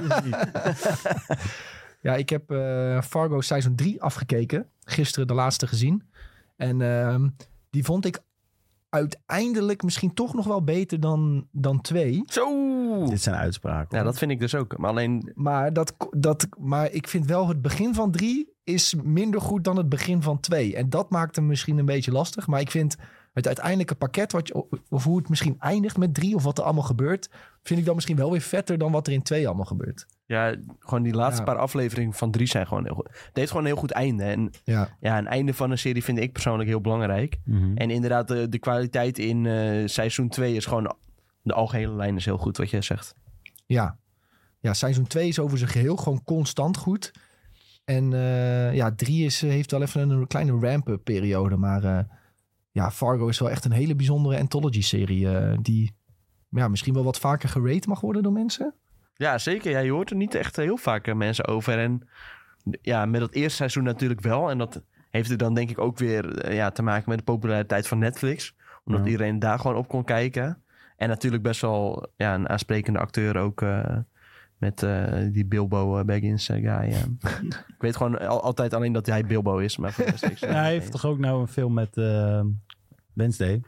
S1: Ja, ik heb Fargo seizoen 3 afgekeken. Gisteren de laatste gezien. En die vond ik uiteindelijk misschien toch nog wel beter dan 2.
S2: Zo!
S3: Dit zijn uitspraken.
S2: Ja, dat vind ik dus ook. Maar alleen...
S1: Maar ik vind wel het begin van 3 is minder goed dan het begin van 2. En dat maakt hem misschien een beetje lastig. Maar ik vind het uiteindelijke pakket, of hoe het misschien eindigt met 3... of wat er allemaal gebeurt... vind ik dan misschien wel weer vetter dan wat er in 2 allemaal gebeurt.
S2: Ja, gewoon die laatste paar afleveringen van 3 zijn gewoon heel goed. Het heeft gewoon een heel goed einde. En een einde van een serie vind ik persoonlijk heel belangrijk.
S3: Mm-hmm.
S2: En inderdaad, de kwaliteit in seizoen 2 is gewoon... De algehele lijn is heel goed, wat je zegt.
S1: Ja, seizoen 2 is over zijn geheel gewoon constant goed. En 3 heeft wel even een kleine ramp-up periode. Maar Fargo is wel echt een hele bijzondere anthology-serie. Die misschien wel wat vaker gerate mag worden door mensen.
S2: Ja, zeker. Ja, je hoort er niet echt heel vaak mensen over. En met dat eerste seizoen natuurlijk wel. En dat heeft er dan denk ik ook weer te maken met de populariteit van Netflix. Omdat iedereen daar gewoon op kon kijken. En natuurlijk best wel een aansprekende acteur ook... met die Bilbo Baggins guy. Ik weet gewoon altijd alleen dat hij Bilbo is. Maar voor de rest
S3: hij heeft toch ook nou een film met Wednesday?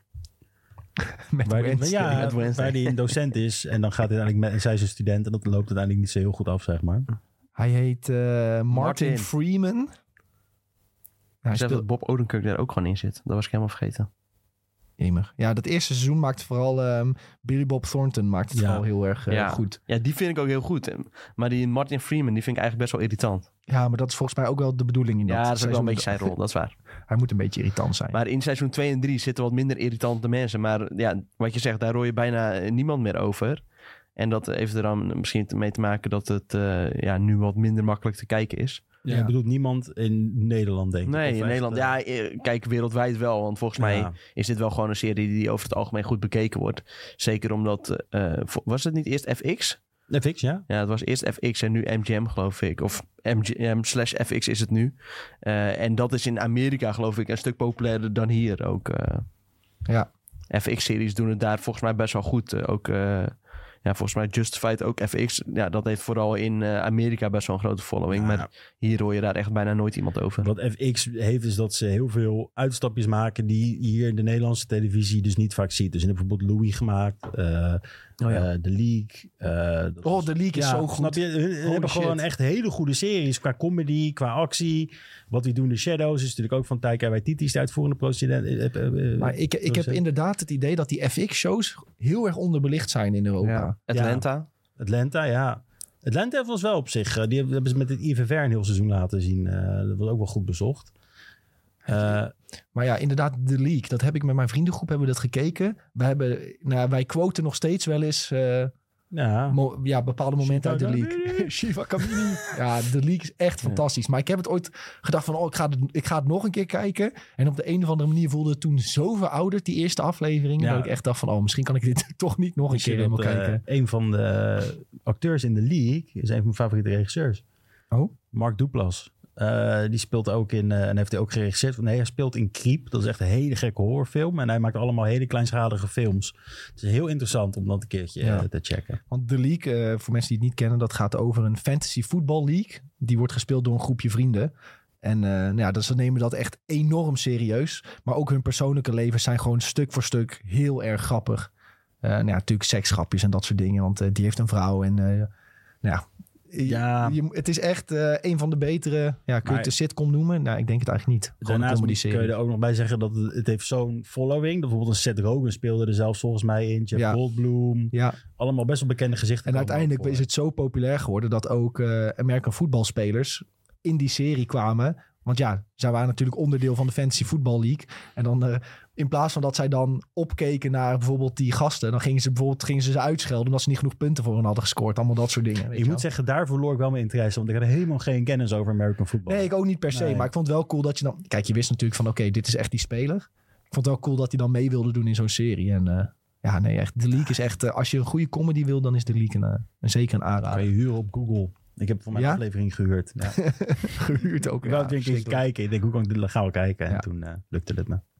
S3: Waar hij een docent is. En dan gaat hij uiteindelijk zij is een student. En dat loopt uiteindelijk niet zo heel goed af, zeg maar.
S1: Hij heet Martin Freeman.
S2: Hij zegt dat Bob Odenkirk daar ook gewoon in zit. Dat was ik helemaal vergeten.
S1: Jemig. Ja, dat eerste seizoen maakt vooral... Billy Bob Thornton maakt het vooral heel erg goed.
S2: Ja, die vind ik ook heel goed. Maar die Martin Freeman, die vind ik eigenlijk best wel irritant.
S1: Ja, maar dat is volgens mij ook wel de bedoeling in dat
S2: dat is
S1: seizoen.
S2: ook wel een beetje zijn rol, dat is waar.
S1: Hij moet een beetje irritant zijn.
S2: Maar in seizoen 2 en 3 zitten wat minder irritante mensen. Maar wat je zegt, daar hoor je bijna niemand meer over. En dat heeft er dan misschien mee te maken dat het nu wat minder makkelijk te kijken is.
S3: Ja, ik bedoel niemand in Nederland, denk ik.
S2: Nee, in Nederland. Kijk, wereldwijd wel. Want volgens mij is dit wel gewoon een serie die over het algemeen goed bekeken wordt. Zeker omdat... was het niet eerst FX?
S3: FX, ja.
S2: Ja, het was eerst FX en nu MGM, geloof ik. Of MGM/FX is het nu. En dat is in Amerika, geloof ik, een stuk populairder dan hier ook. FX-series doen het daar volgens mij best wel goed. Ook... volgens mij Justified ook FX. Ja, dat heeft vooral in Amerika best wel een grote following. Maar hier hoor je daar echt bijna nooit iemand over.
S3: Wat FX heeft is dat ze heel veel uitstapjes maken... die hier in de Nederlandse televisie dus niet vaak ziet. Dus ze hebben bijvoorbeeld Louis gemaakt.
S1: Oh ja.
S3: The League.
S1: The League is zo goed.
S3: Snap je? Hun hebben
S1: shit.
S3: gewoon echt hele goede series qua comedy, qua actie. Wat We Doen, The Shadows is natuurlijk ook van Taika Waititi, is de uitvoerende producent.
S1: Maar ik heb inderdaad het idee dat die FX-shows heel erg onderbelicht zijn in Europa.
S2: Ja. Atlanta.
S3: Atlanta, ja. Atlanta was wel op zich. Die hebben ze met het IVR een heel seizoen laten zien. Dat was ook wel goed bezocht.
S1: Maar ja, inderdaad, The League. Dat heb ik met mijn vriendengroep hebben we dat gekeken. Wij quoten nog steeds wel eens bepaalde momenten uit The League. Shiva Kamini. Ja, The League is echt fantastisch. Maar ik heb het ooit gedacht van, ik ga het nog een keer kijken. En op de een of andere manier voelde het toen zo verouderd, die eerste aflevering. Dat ik echt dacht van, misschien kan ik dit toch niet nog een keer helemaal kijken.
S3: Een van de acteurs in The League is een van mijn favoriete regisseurs.
S1: Oh?
S3: Mark Duplass. Die speelt ook in, en heeft hij ook geregisseerd. Nee, hij speelt in Creep. Dat is echt een hele gekke horrorfilm. En hij maakt allemaal hele kleinschalige films. Het is heel interessant om dat een keertje te checken.
S1: Want The League, voor mensen die het niet kennen, dat gaat over een fantasy football league. Die wordt gespeeld door een groepje vrienden. En dus ze nemen dat echt enorm serieus. Maar ook hun persoonlijke levens zijn gewoon stuk voor stuk heel erg grappig. Natuurlijk seksgrapjes en dat soort dingen. Want die heeft een vrouw en het is echt een van de betere. Ja, kun je het een sitcom noemen? Nou, ik denk het eigenlijk niet. Gewoon
S3: daarnaast
S1: een comedy-serie.
S3: kun je er ook nog bij zeggen dat het heeft zo'n following. Dat bijvoorbeeld een Seth Rogen speelde er zelfs volgens mij in. Jeff Goldblum. Ja. Allemaal best wel bekende gezichten.
S1: En uiteindelijk is het zo populair geworden dat ook American voetbalspelers in die serie kwamen. Want ja, zij waren natuurlijk onderdeel van de Fantasy Football League. En dan in plaats van dat zij dan opkeken naar bijvoorbeeld die gasten, dan gingen ze uitschelden omdat ze niet genoeg punten voor hen hadden gescoord. Allemaal dat soort dingen.
S3: Ik moet zeggen, daar verloor ik wel mijn interesse. Want ik had helemaal geen kennis over American football.
S1: Nee, ik ook niet per se. Nee. Maar ik vond het wel cool dat je dan... Kijk, je wist natuurlijk van oké, dit is echt die speler. Ik vond het wel cool dat hij dan mee wilde doen in zo'n serie. En echt. The League is echt... als je een goede comedy wil, dan is The League zeker een aanrader.
S3: Kan je huren op Google. Ik heb voor mijn aflevering gehuurd. Ja.
S1: Gehuurd ook,
S3: ik wou het weer kijken. Ik denk, hoe kan ik dit gaan kijken? En toen lukte het me.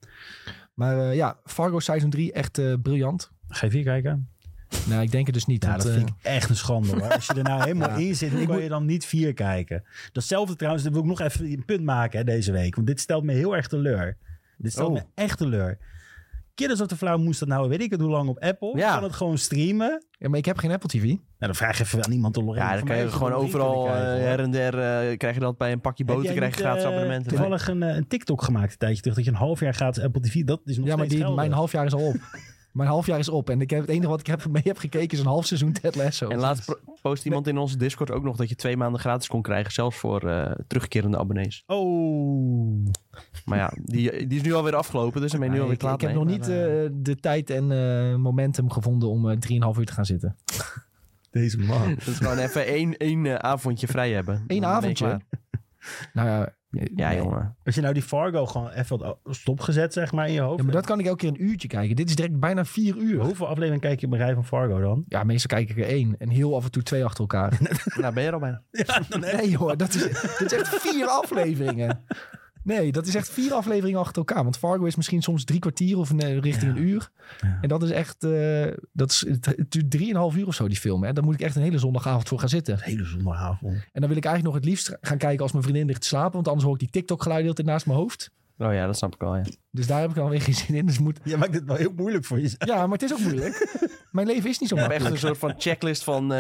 S1: Maar Fargo Seizoen 3, echt briljant.
S3: Ga je 4 kijken?
S1: Nou, ik denk het dus niet.
S3: Ja, dat vind ik echt een schande hoor. Als je er nou helemaal in zit, hoe kan je dan niet 4 kijken? Datzelfde trouwens, dat wil ik nog even een punt maken deze week. Want dit stelt me heel erg teleur. Dit stelt me echt teleur. Killers of the Flower moest dat nou, weet ik het hoe lang op Apple. Ja. Kan het gewoon streamen.
S1: Ja, maar ik heb geen Apple TV.
S3: Nou, dan vraag je even aan iemand te loggen.
S2: Ja, dan kan je gewoon overal her en der krijg je dat bij een pakje boter, krijg je gratis abonnementen.
S3: Toevallig een TikTok gemaakt een tijdje terug dat je een half jaar gratis Apple TV, dat is nog steeds geldig.
S1: Mijn half jaar is al op. Mijn half jaar is op. En het enige wat ik mee heb gekeken is een half seizoen Ted Lasso.
S2: En laatst post iemand in onze Discord ook nog dat je 2 maanden gratis kon krijgen. Zelfs voor terugkerende abonnees.
S3: Oh.
S2: Maar ja, die is nu alweer afgelopen. Dus dan ben je nu alweer klaar.
S1: Ik heb nog niet de tijd en momentum gevonden om 3,5 uur te gaan zitten.
S3: Deze man.
S2: Dus gewoon even één avondje vrij hebben.
S1: Eén avondje? Nou ja.
S2: Ja, jongen.
S3: Als je nou die Fargo gewoon even wat stopgezet, zeg maar, in je hoofd.
S1: Ja, maar dat kan ik elke keer een uurtje kijken. Dit is direct bijna 4 uur.
S3: Hoeveel afleveringen kijk je op een rij van Fargo dan?
S1: Ja, meestal kijk ik er 1. En heel af en toe 2 achter elkaar.
S2: Nou, ben je er al bijna.
S1: Ja, nee hoor, dit is echt 4 afleveringen. Nee, dat is echt 4 afleveringen achter elkaar. Want Fargo is misschien soms 3 kwartier of richting een uur. Ja. En dat is echt... het duurt 3,5 uur of zo, die film. Hè. Daar moet ik echt een hele zondagavond voor gaan zitten.
S3: Een hele zondagavond.
S1: En dan wil ik eigenlijk nog het liefst gaan kijken als mijn vriendin ligt te slapen. Want anders hoor ik die TikTok-geluiden altijd naast mijn hoofd.
S2: Oh ja, dat snap ik al, ja.
S1: Dus daar heb ik dan weer geen zin in. Dus
S3: Je maakt het wel heel moeilijk voor je.
S1: Ja, maar het is ook moeilijk. Mijn leven is niet zo makkelijk.
S2: Je hebt echt een soort van checklist van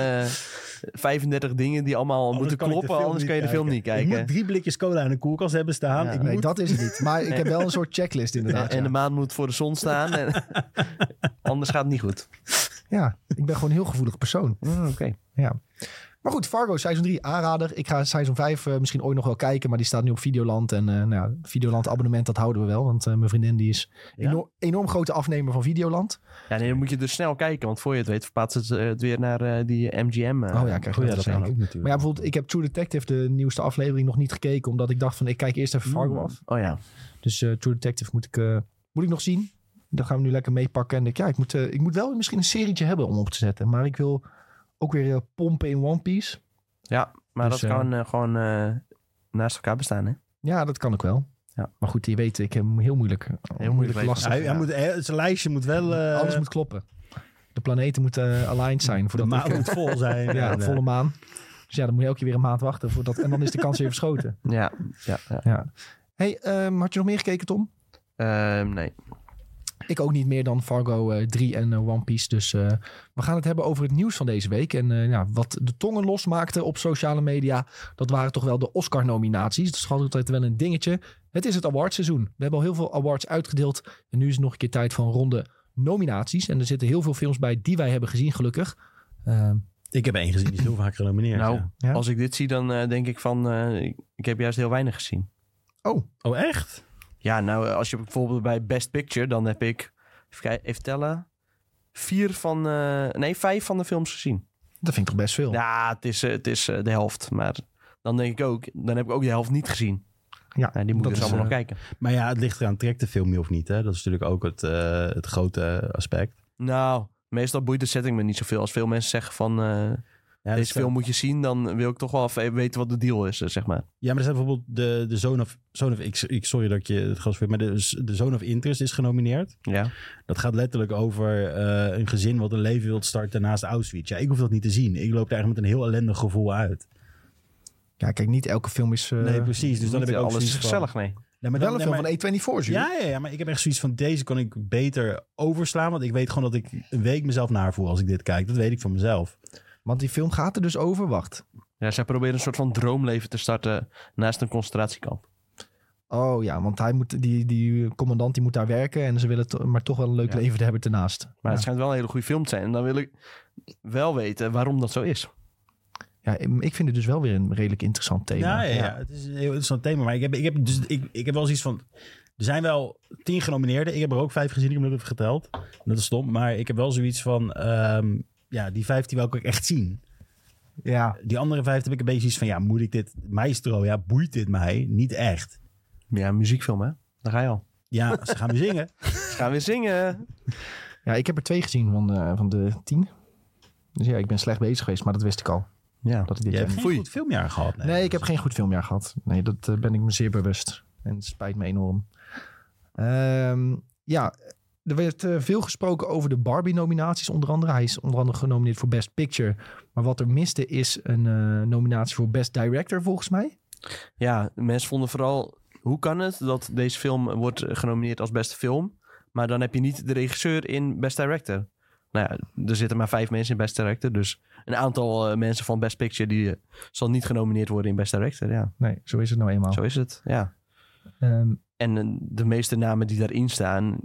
S2: 35 dingen die allemaal moeten kloppen. Anders kan je de film niet kijken.
S3: Ik moet 3 blikjes cola in de koelkast hebben staan.
S1: Ja, nee, dat is het niet. Maar ik heb wel een soort checklist inderdaad.
S2: En de maan moet voor de zon staan. En anders gaat het niet goed.
S1: Ja, ik ben gewoon een heel gevoelig persoon.
S2: Oké.
S1: Ja. Maar goed, Fargo Seizoen 3 aanrader. Ik ga Seizoen 5 misschien ooit nog wel kijken. Maar die staat nu op Videoland. En Videoland abonnement, dat houden we wel. Want mijn vriendin die is enorm grote afnemer van Videoland.
S2: Ja, nee, dan moet je dus snel kijken. Want voor je het weet verplaatst het weer naar die MGM.
S1: Krijg je dat kan ook natuurlijk. Maar ja, bijvoorbeeld, ik heb True Detective, de nieuwste aflevering, nog niet gekeken. Omdat ik dacht van, ik kijk eerst even Fargo af.
S2: Oh ja.
S1: Dus True Detective moet ik nog zien. Dat gaan we nu lekker meepakken. En ik moet wel misschien een serietje hebben om op te zetten. Maar ik wil ook weer pompen in One Piece.
S2: Ja, maar dus, dat kan gewoon naast elkaar bestaan, hè?
S1: Ja, dat kan ik wel. Ja. Maar goed, je weet, ik heb hem heel moeilijk lastig.
S3: Zijn lijstje moet wel...
S1: Alles moet kloppen. De planeten moeten aligned zijn.
S3: De maan moet vol zijn.
S1: Ja, volle maan. Dus ja, dan moet je elke keer weer een maand wachten. En dan is de kans weer verschoten.
S2: Ja.
S1: Hey, had je nog meer gekeken, Tom?
S2: Nee.
S1: ik ook niet meer dan Fargo 3 en One Piece. Dus we gaan het hebben over het nieuws van deze week. En wat de tongen losmaakte op sociale media, dat waren toch wel de Oscar-nominaties. Dat is altijd wel een dingetje. Het is het awardseizoen. We hebben al heel veel awards uitgedeeld. En nu is het nog een keer tijd van ronde nominaties. En er zitten heel veel films bij die wij hebben gezien, gelukkig.
S3: Ik heb 1 gezien, die is heel vaak genomineerd.
S2: Nou,
S1: Ja.
S2: als ik dit zie, dan denk ik van... ik heb juist heel weinig gezien.
S3: Oh, echt?
S2: Ja, nou, als je bijvoorbeeld bij Best Picture... dan heb ik, even tellen... 5 van de films gezien.
S1: Dat vind ik toch best veel.
S2: Ja, het is de helft. Maar dan denk ik ook... dan heb ik ook de helft niet gezien.
S1: Ja,
S2: Die moet
S1: dat
S2: dus
S1: is,
S2: allemaal nog kijken.
S3: Maar ja, het ligt eraan, trekt de film je of niet, hè? Dat is natuurlijk ook het grote aspect.
S2: Nou, meestal boeit de setting me niet zoveel. Als veel mensen zeggen van...
S3: Ja,
S2: deze film moet je zien, dan wil ik toch wel even weten wat de deal is, zeg maar.
S3: Ja, maar er zijn bijvoorbeeld de Zone of sorry dat ik je het gast vind, maar de Zone of Interest is genomineerd.
S2: Ja.
S3: Dat gaat letterlijk over een gezin wat een leven wil starten naast Auschwitz. Ja, ik hoef dat niet te zien. Ik loop daar eigenlijk met een heel ellendig gevoel uit.
S1: Ja, kijk, niet elke film is...
S3: Nee, precies. Dus dan heb ik ook
S2: alles
S3: zoiets van...
S2: gezellig, nee.
S3: Nee, maar
S1: wel een
S3: dan,
S1: film van A24, Jules.
S3: Ja, maar ik heb echt zoiets van, deze kan ik beter overslaan. Want ik weet gewoon dat ik een week mezelf naarvoel als ik dit kijk. Dat weet ik van mezelf.
S1: Want die film gaat er dus over. Wacht.
S2: Ja, zij proberen een soort van droomleven te starten naast een concentratiekamp.
S1: Oh ja, want hij moet, die commandant die moet daar werken. En ze willen maar toch wel een leuk leven hebben ernaast.
S2: Maar het schijnt wel een hele goede film te zijn. En dan wil ik wel weten waarom dat zo is.
S1: Ja, ik vind het dus wel weer een redelijk interessant thema.
S3: Ja. Het is een heel interessant thema. Maar ik heb wel zoiets van... Er zijn wel 10 genomineerden. Ik heb er ook 5 gezien. Ik heb het even geteld. Dat is stom. Maar ik heb wel zoiets van... die 5 die wil ik ook echt zien.
S1: Ja.
S3: Die andere 5 heb ik een beetje iets van... Ja, moet ik dit... Maestro, ja, boeit dit mij? Niet echt.
S2: Ja, een muziekfilm, hè? Daar ga je al.
S3: Ja, ze gaan weer zingen.
S2: Ze gaan weer zingen.
S1: Ja, ik heb er 2 gezien van de 10. Dus ja, ik ben slecht bezig geweest, maar dat wist ik al.
S2: Ja.
S1: Dat ik dit
S3: Je hebt
S1: jaar
S3: geen goed filmjaar gehad.
S1: Nee, ik heb geen goed filmjaar gehad. Nee, dat ben ik me zeer bewust. En het spijt me enorm. Er werd veel gesproken over de Barbie-nominaties onder andere. Hij is onder andere genomineerd voor Best Picture. Maar wat er miste is een nominatie voor Best Director volgens mij.
S2: Ja, mensen vonden vooral... Hoe kan het dat deze film wordt genomineerd als beste film... maar dan heb je niet de regisseur in Best Director? Nou ja, er zitten maar 5 mensen in Best Director. Dus een aantal mensen van Best Picture... die zal niet genomineerd worden in Best Director, ja.
S1: Nee, zo is het nou eenmaal.
S2: Zo is het, ja. En de meeste namen die daarin staan...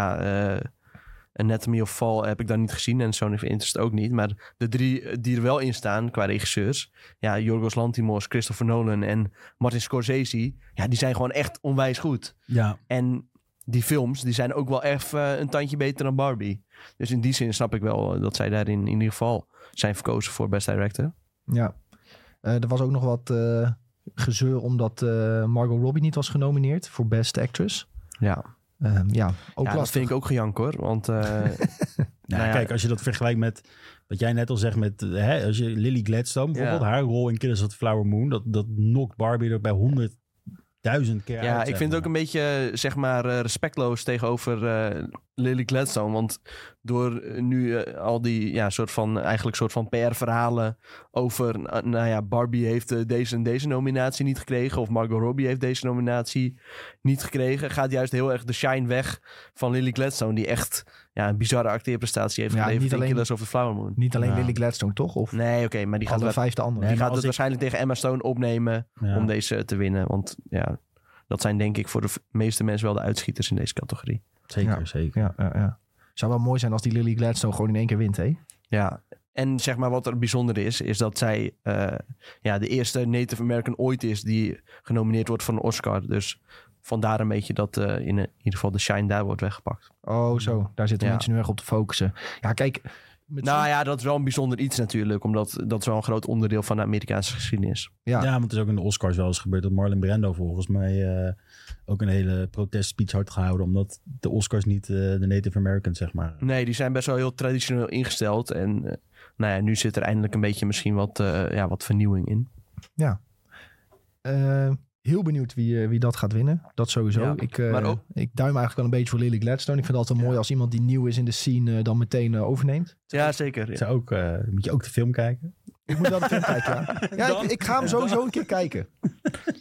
S2: Anatomy of Fall heb ik dan niet gezien... en Zone of Interest ook niet. Maar de 3 die er wel in staan qua regisseurs... ja, Yorgos Lanthimos, Christopher Nolan en Martin Scorsese... ja, die zijn gewoon echt onwijs goed.
S3: Ja.
S2: En die films, die zijn ook wel echt een tandje beter dan Barbie. Dus in die zin snap ik wel dat zij daarin in ieder geval... zijn verkozen voor Best Director.
S1: Ja. Er was ook nog wat gezeur... omdat Margot Robbie niet was genomineerd voor Best Actress.
S2: Ja.
S1: Ook
S2: dat vind ik ook gejank hoor. Want
S3: kijk, als je dat vergelijkt met wat jij net al zegt met als je Lily Gladstone bijvoorbeeld, haar rol in Killers of the Flower Moon, dat knokt Barbie er bij 100.000 keer uit.
S2: Ja, ik vind het ook een beetje, zeg maar, respectloos tegenover Lily Gladstone. Want door nu al die soort van PR-verhalen over... Barbie heeft deze en deze nominatie niet gekregen... of Margot Robbie heeft deze nominatie niet gekregen... gaat juist heel erg de shine weg van Lily Gladstone... die echt een bizarre acteerprestatie heeft geleverd in Killers of the Flower Moon.
S1: Niet alleen Lily Gladstone, toch? Of
S2: nee, oké, maar die gaat
S1: de 5e andere.
S2: Die gaat het waarschijnlijk tegen Emma Stone opnemen... om deze te winnen. Want dat zijn denk ik voor de meeste mensen wel de uitschieters in deze categorie.
S3: Zeker.
S1: Ja. Zou wel mooi zijn als die Lily Gladstone gewoon in één keer wint, hè?
S2: Ja, en zeg maar wat er bijzonder is dat zij de eerste Native American ooit is die genomineerd wordt voor een Oscar. Dus vandaar een beetje dat in ieder geval de shine daar wordt weggepakt.
S1: Oh zo, daar zitten mensen nu erg op te focussen. Ja, kijk...
S2: dat is wel een bijzonder iets natuurlijk, omdat dat is wel een groot onderdeel van de Amerikaanse geschiedenis.
S1: Ja,
S3: want het is ook in de Oscars wel eens gebeurd dat Marlon Brando volgens mij ook een hele protestspeech had gehouden, omdat de Oscars niet de Native Americans, zeg maar.
S2: Nee, die zijn best wel heel traditioneel ingesteld en nu zit er eindelijk een beetje misschien wat vernieuwing in.
S1: Ja. Heel benieuwd wie dat gaat winnen. Dat sowieso.
S2: Ja,
S1: ik duim eigenlijk wel een beetje voor Lily Gladstone. Ik vind het altijd mooi als iemand die nieuw is in de scene dan meteen overneemt.
S2: Ja, zeker. Ja.
S3: Moet je ook de film kijken?
S1: Ik moet wel de film kijken, ja. Ik ga hem sowieso een keer kijken.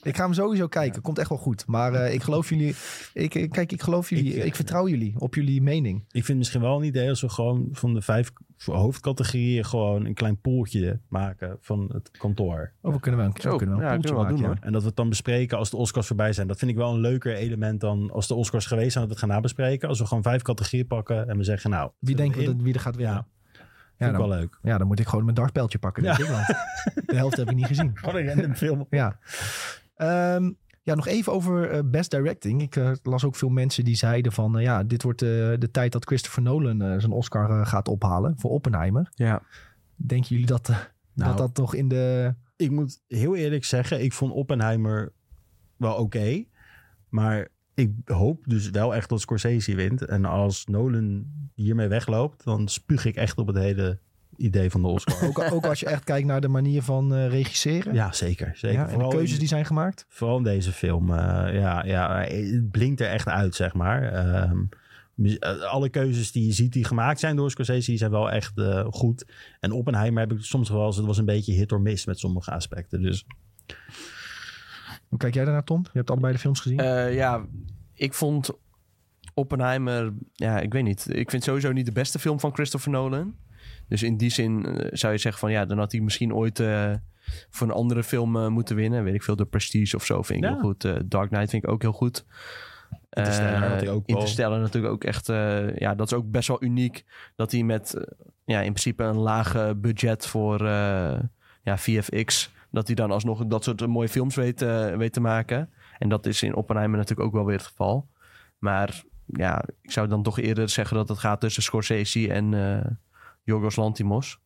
S1: Ik ga hem sowieso kijken. Komt echt wel goed. Maar ik geloof jullie. Ik geloof jullie. Ik vertrouw jullie op jullie mening.
S3: Ik vind het misschien wel een idee als we gewoon van de 5 hoofdcategorieën gewoon een klein poeltje maken van het kantoor.
S1: We kunnen wel een poeltje maken.
S2: Doen, hoor.
S3: En dat we het dan bespreken als de Oscars voorbij zijn. Dat vind ik wel een leuker element dan als de Oscars geweest zijn dat we het gaan nabespreken. Als we gewoon 5 categorieën pakken en we zeggen nou...
S1: Wie denken we dat wie er gaat winnen?
S3: Ja. Vind ik wel leuk.
S1: Ja, dan moet ik gewoon mijn dartpijltje pakken. Denk ik, want de helft heb ik niet gezien.
S3: Gewoon een random film.
S1: Ja. Nog even over Best Directing. Ik las ook veel mensen die zeiden van... dit wordt de tijd dat Christopher Nolan zijn Oscar gaat ophalen voor Oppenheimer.
S2: Ja.
S1: Denken jullie dat toch in de...
S3: Ik moet heel eerlijk zeggen, ik vond Oppenheimer wel oké. Maar ik hoop dus wel echt dat Scorsese wint. En als Nolan hiermee wegloopt, dan spuug ik echt op het hele idee van de Oscar.
S1: Ook als je echt kijkt naar de manier van regisseren?
S3: Ja, zeker.
S1: Ja, en de keuzes die zijn gemaakt?
S3: Vooral in deze film. Het blinkt er echt uit, zeg maar. Alle keuzes die je ziet die gemaakt zijn door Scorsese, die zijn wel echt goed. En Oppenheimer heb ik soms wel eens, het was een beetje hit or miss met sommige aspecten. Dus.
S1: Hoe kijk jij daarnaar, Tom? Je hebt allebei de films gezien.
S2: Ik vond Oppenheimer, ik weet niet. Ik vind sowieso niet de beste film van Christopher Nolan. Dus in die zin zou je zeggen van dan had hij misschien ooit voor een andere film moeten winnen. Weet ik veel, The Prestige of zo vind ik heel goed. Dark Knight vind ik ook heel goed. Interstellar natuurlijk ook echt... dat is ook best wel uniek. Dat hij met in principe een laag budget voor VFX... dat hij dan alsnog dat soort mooie films weet te maken. En dat is in Oppenheimer natuurlijk ook wel weer het geval. Maar ik zou dan toch eerder zeggen dat het gaat tussen Scorsese en Yorgos Lanthimos.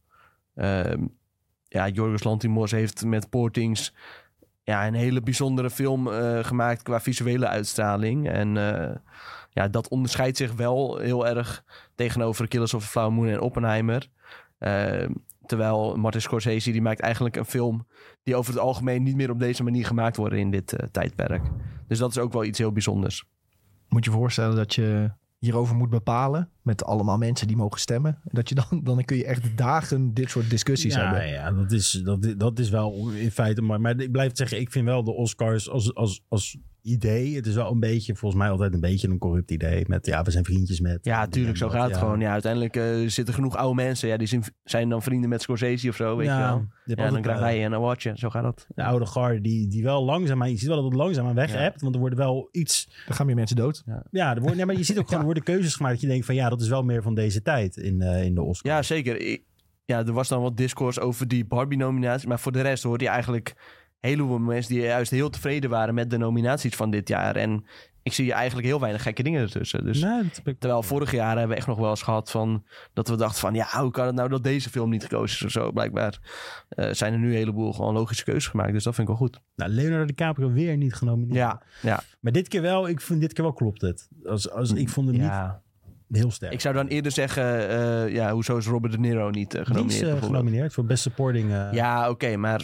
S2: Yorgos Lanthimos heeft met Poor Things... een hele bijzondere film gemaakt qua visuele uitstraling. En dat onderscheidt zich wel heel erg tegenover Killers of the Flower Moon en Oppenheimer. Terwijl Martin Scorsese die maakt eigenlijk een film die over het algemeen niet meer op deze manier gemaakt worden in dit tijdperk. Dus dat is ook wel iets heel bijzonders.
S1: Moet je voorstellen dat je hierover moet bepalen met allemaal mensen die mogen stemmen. Dat je dan kun je echt dagen dit soort discussies hebben.
S3: Ja, dat is wel in feite... Maar ik blijf zeggen, ik vind wel de Oscars als idee... Het is wel een beetje, volgens mij altijd een beetje een corrupt idee. Met we zijn vriendjes met...
S2: Ja, tuurlijk, zo gaat het gewoon. Ja, uiteindelijk zitten genoeg oude mensen. Ja, die zijn dan vrienden met Scorsese of zo, weet je wel. Ja, dan krijg jij een awardje. Zo gaat dat.
S3: De oude garde die wel langzaamaan... Je ziet wel dat het langzaamaan weg hebt. Want er worden wel iets...
S1: Er gaan meer mensen dood.
S3: Maar je ziet ook gewoon... Er worden keuzes gemaakt dat je denkt van... dat is wel meer van deze tijd in de Oscars.
S2: Ja, zeker. Er was dan wat discours over die Barbie-nominatie. Maar voor de rest hoorde je eigenlijk... heleboel mensen die juist heel tevreden waren met de nominaties van dit jaar. En ik zie eigenlijk heel weinig gekke dingen ertussen. Dus, terwijl vorig jaar hebben we echt nog wel eens gehad van... dat we dachten van, hoe kan het nou dat deze film niet gekozen is of zo? Blijkbaar zijn er nu een heleboel gewoon logische keuzes gemaakt. Dus dat vind ik wel goed.
S3: Nou, Leonardo DiCaprio weer niet genomineerd.
S2: Ja.
S3: Maar dit keer wel, ik vind dit keer wel klopt het. Ik vond hem niet heel sterk.
S2: Ik zou dan eerder zeggen, hoezo is Robert De Niro niet genomineerd?
S3: Die is genomineerd voor Best Supporting.
S2: Ja, oké, maar...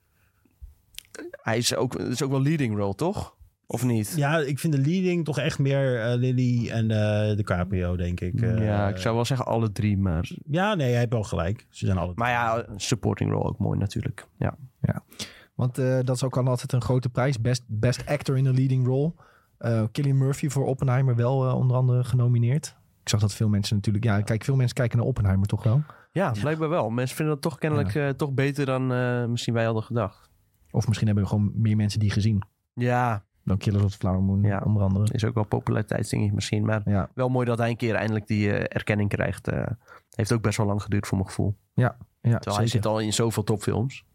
S2: Het is ook wel leading role, toch? Of niet?
S3: Ja, ik vind de leading toch echt meer Lily en DiCaprio, denk ik.
S2: Ik zou wel zeggen alle drie, maar...
S3: Ja, nee, jij hebt wel gelijk. Ze zijn alle drie.
S2: Maar supporting role ook mooi natuurlijk. Ja.
S1: Want dat is ook altijd een grote prijs. Best actor in a leading role. Cillian Murphy voor Oppenheimer wel onder andere genomineerd. Ik zag dat veel mensen natuurlijk... veel mensen kijken naar Oppenheimer toch wel?
S2: Ja, blijkbaar wel. Mensen vinden dat toch kennelijk toch beter dan misschien wij hadden gedacht.
S1: Of misschien hebben we gewoon meer mensen die gezien.
S2: Ja.
S1: Dan Killers of the Flower Moon, onder andere.
S2: Is ook wel populariteitsding misschien. Maar wel mooi dat hij een keer eindelijk die erkenning krijgt. Heeft ook best wel lang geduurd voor mijn gevoel.
S1: Ja,
S2: terwijl hij zit al in zoveel topfilms.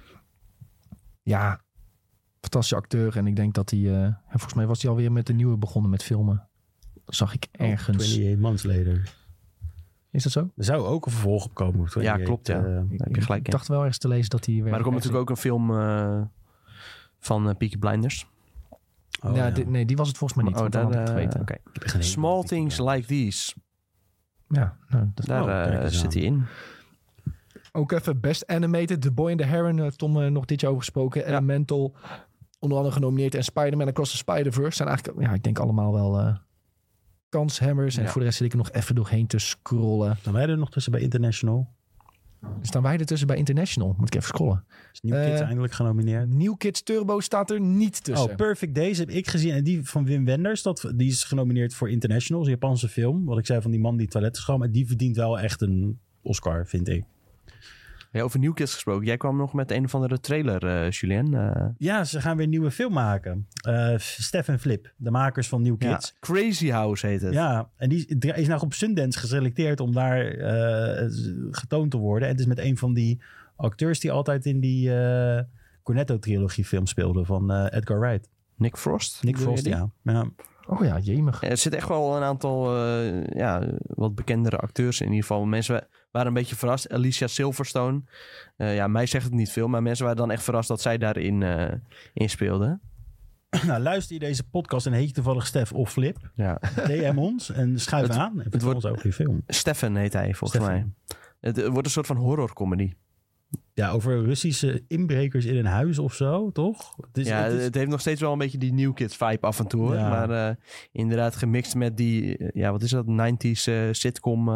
S1: Ja, fantastische acteur. En ik denk dat hij... volgens mij was hij alweer met de nieuwe begonnen met filmen. Dat zag ik ergens.
S3: 28 Months Later.
S1: Is dat zo?
S3: Er zou ook een vervolg op komen.
S2: Ja, klopt. Daar heb je gelijk in.
S1: Ik dacht wel ergens te lezen dat hij...
S2: Maar er komt natuurlijk ook een film van Peaky Blinders.
S1: Nee, die was het volgens mij niet. Dat had ik geweten.
S2: Okay. Small Things Like These.
S1: Ja,
S2: daar zit hij in.
S1: Ook even Best Animated. The Boy and the Heron, Tom nog dit jaar over gesproken. Elemental, onder andere genomineerd. En Spider-Man Across the Spider-Verse zijn eigenlijk, ik denk allemaal wel kanshammers. En voor de rest zit ik er nog even doorheen te scrollen.
S3: Dan wij er nog tussen bij International.
S1: Staan wij ertussen bij International? Moet ik even scrollen.
S3: Is New Kids eindelijk genomineerd?
S1: New Kids Turbo staat er niet tussen.
S3: Oh, Perfect Days heb ik gezien. En die van Wim Wenders, die is genomineerd voor International. Een Japanse film. Wat ik zei van die man die toiletten schoon. Maar die verdient wel echt een Oscar, vind ik.
S2: Ja, over New Kids gesproken. Jij kwam nog met een of andere trailer, Julien.
S3: Ja, ze gaan weer een nieuwe film maken. Stef en Flip, de makers van New Kids.
S2: Ja, Crazy House heet het.
S3: Ja, en die is nou op Sundance geselecteerd om daar getoond te worden. En het is met een van die acteurs die altijd in die Cornetto-trilogie film speelde van Edgar Wright.
S2: Nick Frost?
S3: Nick Frost, ja.
S1: Oh ja, jemig.
S2: Er zitten echt wel een aantal wat bekendere acteurs in ieder geval. Mensen waren een beetje verrast. Alicia Silverstone. Mij zegt het niet veel, maar mensen waren dan echt verrast dat zij daarin in speelde.
S3: Nou, luister je deze podcast en heet je toevallig Stef of Flip.
S2: Ja.
S3: DM ons en schuif aan. Het wordt ons over die film.
S2: Stefan heet hij volgens mij. Het wordt een soort van horrorcomedy.
S3: Ja, over Russische inbrekers in een huis of zo, toch?
S2: Het heeft nog steeds wel een beetje die New Kids vibe af en toe. Hoor.
S3: Ja.
S2: Maar inderdaad gemixt met die, wat is dat, 90s sitcom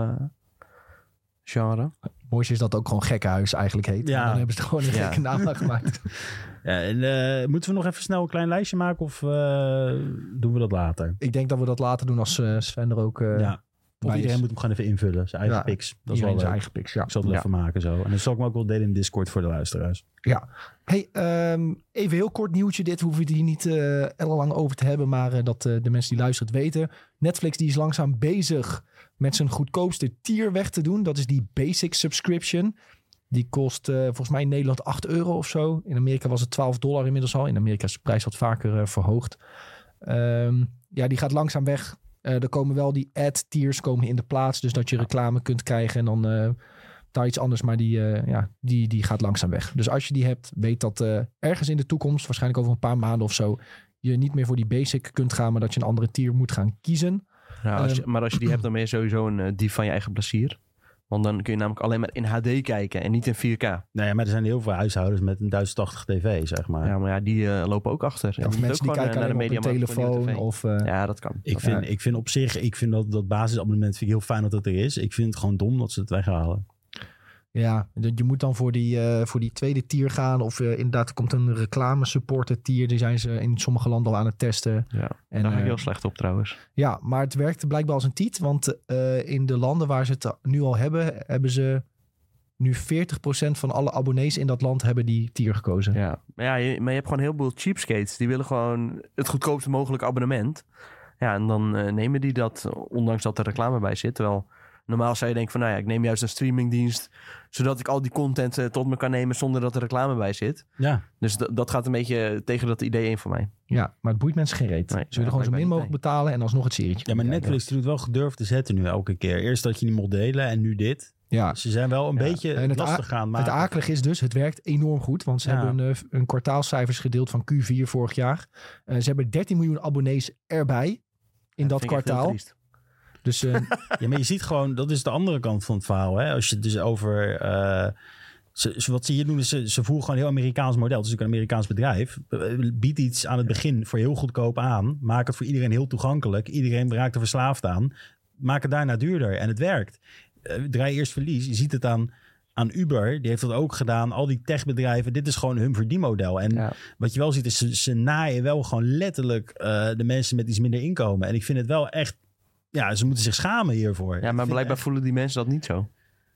S2: genre.
S1: Het mooiste is dat het ook gewoon Gekkenhuis eigenlijk heet.
S3: Ja.
S1: En dan hebben ze er gewoon een gekke naam aan gemaakt.
S3: Ja, en moeten we nog even snel een klein lijstje maken of doen we dat later?
S1: Ik denk dat we dat later doen als Sven er ook
S3: Of
S1: bij
S3: iedereen
S1: is.
S3: moet hem gewoon even invullen. Zijn eigen picks. Dat is wel
S1: Iedereen
S3: leuk.
S1: zijn eigen picks, ja.
S3: Ik zal het wel even maken zo. En dan zal ik hem ook wel delen in Discord voor de luisteraars.
S1: Ja. Hey, even heel kort nieuwtje. Dit hoeven we het hier niet ellenlang over te hebben. Maar dat de mensen die luisteren het weten. Netflix die is langzaam bezig met zijn goedkoopste tier weg te doen. Dat is die basic subscription. Die kost volgens mij in Nederland €8 of zo. In Amerika was het $12 inmiddels al. In Amerika is de prijs wat vaker verhoogd. Die gaat langzaam weg. Er komen wel die ad tiers komen in de plaats. Dus dat je reclame kunt krijgen en dan daar iets anders. Maar die gaat langzaam weg. Dus als je die hebt, weet dat ergens in de toekomst, waarschijnlijk over een paar maanden of zo, je niet meer voor die basic kunt gaan, maar dat je een andere tier moet gaan kiezen.
S2: Ja, maar als je die hebt, dan ben je sowieso een dief van je eigen plezier. Want dan kun je namelijk alleen maar in HD kijken en niet in 4K.
S3: Nou ja, maar er zijn heel veel huishoudens met een 1080 tv, zeg maar.
S2: Ja, maar ja, die lopen ook achter.
S1: Ja, of mensen die kijken alleen maar op hun telefoon. Of,
S2: ja, dat kan.
S3: Ik vind op zich, dat basisabonnement vind ik heel fijn dat het er is. Ik vind het gewoon dom dat ze het weghalen.
S1: Ja, je moet dan voor die tweede tier gaan. Of inderdaad, er komt een reclame-supporter tier. Die zijn ze in sommige landen al aan het testen.
S2: Ja, daar ga ik heel slecht op trouwens.
S1: Ja, maar het werkt blijkbaar als een tiet. Want in de landen waar ze het nu al hebben ze nu 40% van alle abonnees in dat land hebben die tier gekozen.
S2: Ja, maar je hebt gewoon heel veel cheapskates. Die willen gewoon het goedkoopste mogelijke abonnement. Ja, en dan nemen die dat, ondanks dat er reclame bij zit. Terwijl normaal zou je denken van, ik neem juist een streamingdienst, zodat ik al die content tot me kan nemen zonder dat er reclame bij zit.
S3: Ja.
S2: Dus dat gaat een beetje tegen dat idee in voor mij.
S1: Ja, maar het boeit mensen geen reet.
S2: Nee,
S1: ze willen gewoon zo min mogelijk betalen en alsnog het serietje.
S3: Ja, maar Netflix doet wel gedurfd te zetten nu elke keer. Eerst dat je niet mocht delen en nu dit.
S1: Ja.
S3: Ze zijn wel een beetje
S1: en
S3: lastig gaan maken.
S1: Het akelige is dus, het werkt enorm goed. Want ze hebben een kwartaalcijfers gedeeld van Q4 vorig jaar. Ze hebben 13 miljoen abonnees erbij in dat kwartaal. Dus,
S3: ja, maar je ziet gewoon, dat is de andere kant van het verhaal. Hè? Als je het dus over... wat ze hier doen, is ze voeren gewoon een heel Amerikaans model. Het is ook een Amerikaans bedrijf. Biedt iets aan het begin voor heel goedkoop aan. Maak het voor iedereen heel toegankelijk. Iedereen raakt er verslaafd aan. Maak het daarna duurder. En het werkt. Draai eerst verlies. Je ziet het aan Uber. Die heeft dat ook gedaan. Al die techbedrijven. Dit is gewoon hun verdienmodel. En wat je wel ziet is, ze naaien wel gewoon letterlijk de mensen met iets minder inkomen. En ik vind het wel echt... Ja, ze moeten zich schamen hiervoor.
S2: Ja, maar blijkbaar voelen die mensen dat niet zo.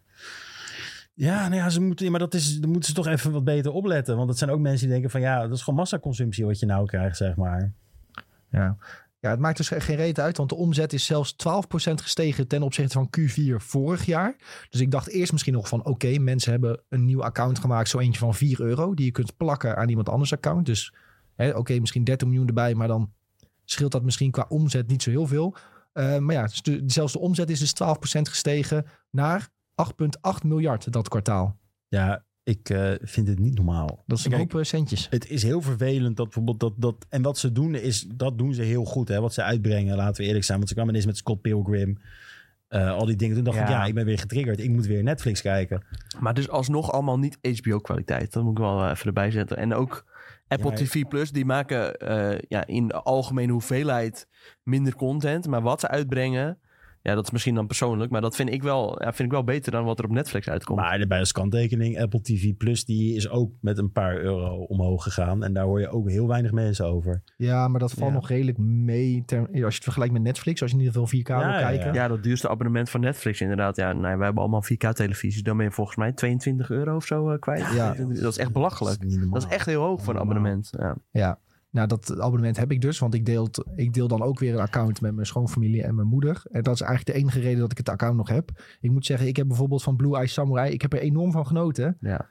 S3: Ja, nou ja, maar daar moeten ze toch even wat beter opletten. Want dat zijn ook mensen die denken van... ja, dat is gewoon massaconsumptie wat je nou krijgt, zeg maar.
S1: Ja, het maakt dus geen reet uit. Want de omzet is zelfs 12% gestegen ten opzichte van Q4 vorig jaar. Dus ik dacht eerst misschien nog van... oké, mensen hebben een nieuw account gemaakt. Zo eentje van €4 die je kunt plakken aan iemand anders account. Dus oké, misschien 30 miljoen erbij. Maar dan scheelt dat misschien qua omzet niet zo heel veel... maar ja, zelfs de omzet is dus 12% gestegen naar 8,8 miljard dat kwartaal.
S3: Ja, ik vind het niet normaal.
S1: Dat is een hoop centjes.
S3: Het is heel vervelend dat bijvoorbeeld en wat ze doen dat doen ze heel goed. Hè, wat ze uitbrengen, laten we eerlijk zijn. Want ze kwamen ineens met Scott Pilgrim. Al die dingen. Toen dacht ik, ik ben weer getriggerd. Ik moet weer Netflix kijken.
S2: Maar dus alsnog allemaal niet HBO-kwaliteit. Dat moet ik wel even erbij zetten. En ook Apple TV Plus, die maken in de algemene hoeveelheid minder content. Maar wat ze uitbrengen, Ja, dat is misschien dan persoonlijk, maar dat vind ik wel beter dan wat er op Netflix uitkomt.
S3: Maar bij een kanttekening, Apple TV Plus, die is ook met een paar euro omhoog gegaan. En daar hoor je ook heel weinig mensen over.
S1: Ja, maar dat valt nog redelijk mee. Als je het vergelijkt met Netflix, als je in ieder geval 4K wil kijken.
S2: Ja, dat duurste abonnement van Netflix inderdaad. Ja, nee, wij hebben allemaal 4K-televisies. Dan ben je volgens mij €22 of zo kwijt.
S1: Ja.
S2: Dat is echt belachelijk. Dat is echt heel hoog voor een abonnement.
S1: Ja. Nou, dat abonnement heb ik dus, want ik deel dan ook weer een account met mijn schoonfamilie en mijn moeder. En dat is eigenlijk de enige reden dat ik het account nog heb. Ik moet zeggen, ik heb bijvoorbeeld van Blue Eye Samurai, ik heb er enorm van genoten.
S2: Ja.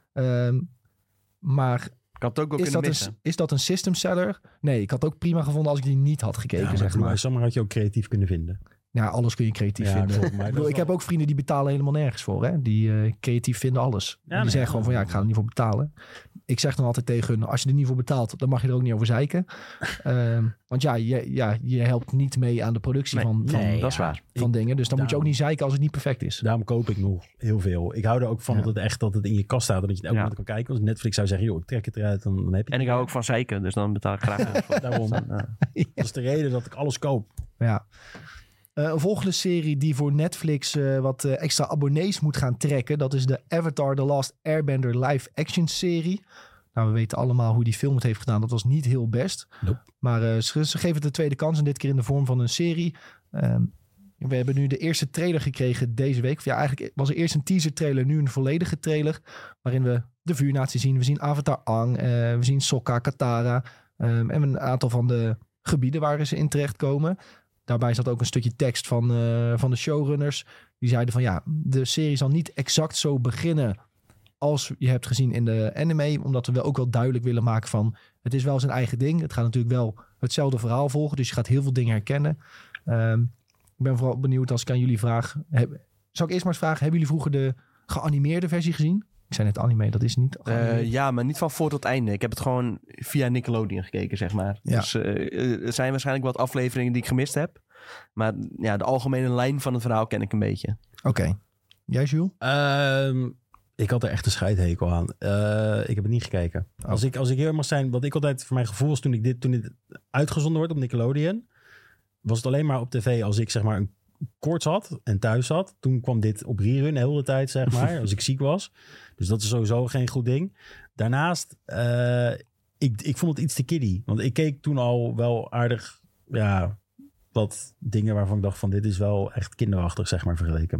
S1: Maar
S2: ik had het ook kunnen missen.
S1: Is dat een system seller? Nee, ik had het ook prima gevonden als ik die niet had gekeken, zeg maar.
S3: Samurai had je ook creatief kunnen vinden.
S1: Ja, alles kun je creatief vinden. Ik heb ook vrienden die betalen helemaal nergens voor. Hè? Die creatief vinden alles. Die zeggen gewoon van ik ga er niet voor betalen. Ik zeg dan altijd tegen hun, als je er niet voor betaalt, dan mag je er ook niet over zeiken. Want je helpt niet mee aan de productie
S2: dat is waar.
S1: Van dingen. Dus dan moet je ook niet zeiken als het niet perfect is.
S3: Daarom koop ik nog heel veel. Ik hou er ook van dat het in je kast staat en dat je het elke moment kan kijken. Als Netflix zou zeggen, joh, ik trek het eruit, dan heb je het.
S2: En ik hou ook van zeiken, dus dan betaal ik graag voor.
S3: Daarom. Dat is de reden dat ik alles koop.
S1: Ja. Een volgende serie die voor Netflix wat extra abonnees moet gaan trekken. Dat is de Avatar The Last Airbender live action serie. Nou, we weten allemaal hoe die film het heeft gedaan. Dat was niet heel best.
S3: Nope.
S1: Maar ze geven het een tweede kans. En dit keer in de vorm van een serie. We hebben nu de eerste trailer gekregen deze week. Ja, eigenlijk was er eerst een teaser trailer. Nu een volledige trailer. Waarin we de vuurnatie zien. We zien Avatar Aang. We zien Sokka, Katara. En een aantal van de gebieden waar ze in terechtkomen. Daarbij zat ook een stukje tekst van de showrunners. Die zeiden van de serie zal niet exact zo beginnen als je hebt gezien in de anime. Omdat we wel ook wel duidelijk willen maken van het is wel zijn eigen ding. Het gaat natuurlijk wel hetzelfde verhaal volgen. Dus je gaat heel veel dingen herkennen. Ik ben vooral benieuwd als ik aan jullie vraag. Zal ik eerst maar eens vragen, hebben jullie vroeger de geanimeerde versie gezien? Ik zei net anime, dat is niet.
S2: Ja, maar niet van voor tot einde. Ik heb het gewoon via Nickelodeon gekeken, zeg maar. Ja. Dus er zijn waarschijnlijk wat afleveringen die ik gemist heb. Maar de algemene lijn van het verhaal ken ik een beetje.
S1: Oké. Jij, Jules?
S3: Ik had er echt een scheidhekel aan. Ik heb het niet gekeken. Oh. Als ik heel mag zijn, wat ik altijd voor mijn gevoel was toen dit uitgezonden wordt op Nickelodeon, was het alleen maar op tv als ik zeg maar een koorts had en thuis zat. Toen kwam dit op rerun de hele tijd, zeg maar, als ik ziek was. Dus dat is sowieso geen goed ding. Daarnaast, ik vond het iets te kiddie. Want ik keek toen al wel aardig, wat dingen waarvan ik dacht van dit is wel echt kinderachtig, zeg maar, vergeleken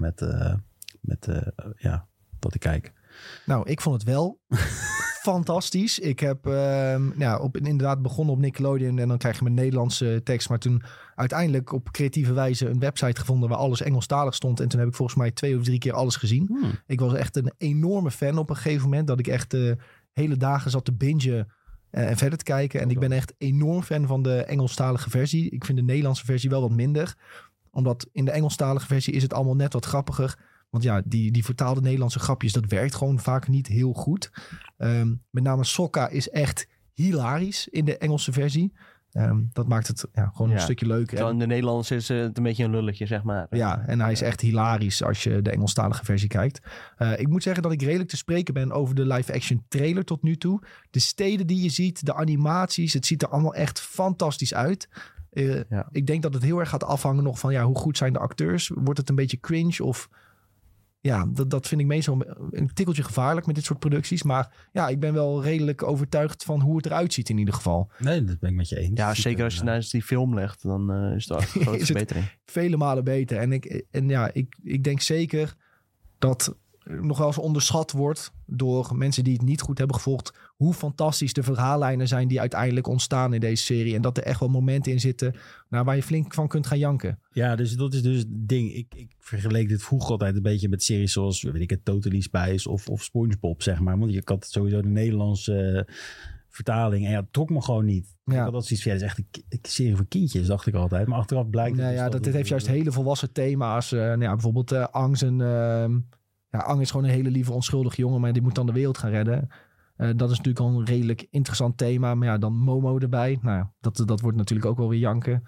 S3: met wat ik kijk.
S1: Nou, ik vond het wel fantastisch. Ik heb inderdaad begonnen op Nickelodeon en dan krijg je mijn Nederlandse tekst. Maar toen uiteindelijk op creatieve wijze een website gevonden waar alles Engelstalig stond. En toen heb ik volgens mij 2 of 3 keer alles gezien. Ik was echt een enorme fan op een gegeven moment. Dat ik echt hele dagen zat te bingen en verder te kijken. En ik ben echt enorm fan van de Engelstalige versie. Ik vind de Nederlandse versie wel wat minder. Omdat in de Engelstalige versie is het allemaal net wat grappiger. Want die vertaalde Nederlandse grapjes, dat werkt gewoon vaak niet heel goed. Met name Sokka is echt hilarisch in de Engelse versie. Dat maakt het gewoon een stukje leuker.
S2: Terwijl in de Nederlandse is het een beetje een lulletje, zeg maar.
S1: Ja, en hij is echt hilarisch als je de Engelstalige versie kijkt. Ik moet zeggen dat ik redelijk te spreken ben over de live-action trailer tot nu toe. De steden die je ziet, de animaties, het ziet er allemaal echt fantastisch uit. Ik denk dat het heel erg gaat afhangen nog van hoe goed zijn de acteurs. Wordt het een beetje cringe of... Ja, dat vind ik meestal een tikkeltje gevaarlijk met dit soort producties. Maar ik ben wel redelijk overtuigd van hoe het eruit ziet in ieder geval.
S3: Nee, dat ben ik met je eens.
S2: Ja, zeker als je naast die film legt, dan is het een grote verbetering.
S1: Vele malen beter. En ik denk zeker dat nog wel eens onderschat wordt door mensen die het niet goed hebben gevolgd, hoe fantastisch de verhaallijnen zijn die uiteindelijk ontstaan in deze serie. En dat er echt wel momenten in zitten waar je flink van kunt gaan janken.
S3: Ja, dus dat is dus het ding. Ik vergeleek dit vroeger altijd een beetje met series zoals, weet ik het, Totally Spies of SpongeBob, zeg maar. Want je had sowieso de Nederlandse vertaling en het trok me gewoon niet. Ja. Ik had dat zoiets van, het is echt een serie voor kindjes, dacht ik altijd. Maar achteraf blijkt
S1: het dat heeft juist hele volwassen thema's. Bijvoorbeeld Aang Aang is gewoon een hele lieve, onschuldige jongen, maar die moet dan de wereld gaan redden. Dat is natuurlijk al een redelijk interessant thema. Maar dan Momo erbij. Nou, dat wordt natuurlijk ook wel weer janken.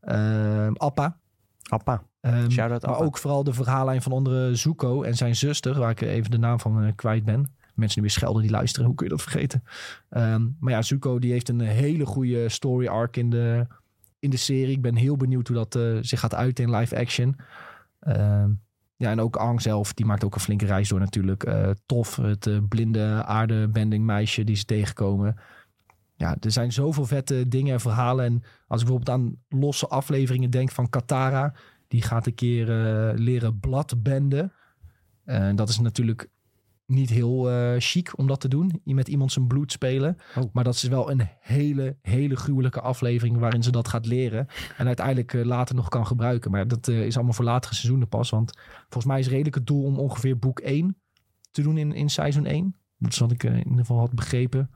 S1: Appa.
S2: Shout-out
S1: maar
S2: Appa.
S1: ook vooral de verhaallijn van onder Zuko en zijn zuster, waar ik even de naam van kwijt ben. Mensen die weer schelden, die luisteren. Hoe kun je dat vergeten? Maar Zuko die heeft een hele goede story arc in de serie. Ik ben heel benieuwd hoe dat zich gaat uiten in live action. Ja, en ook Aang zelf, die maakt ook een flinke reis door natuurlijk. Tof, het blinde aardebendingmeisje die ze tegenkomen. Ja, er zijn zoveel vette dingen en verhalen. En als ik bijvoorbeeld aan losse afleveringen denk van Katara, die gaat een keer leren bladbenden. Dat is natuurlijk niet heel chic om dat te doen. Met iemand zijn bloed spelen.
S3: Oh.
S1: Maar dat is wel een hele gruwelijke aflevering waarin ze dat gaat leren. En uiteindelijk later nog kan gebruiken. Maar dat is allemaal voor latere seizoenen pas. Want volgens mij is redelijk het doel om ongeveer boek 1 te doen in seizoen 1. Dat is wat ik in ieder geval had begrepen.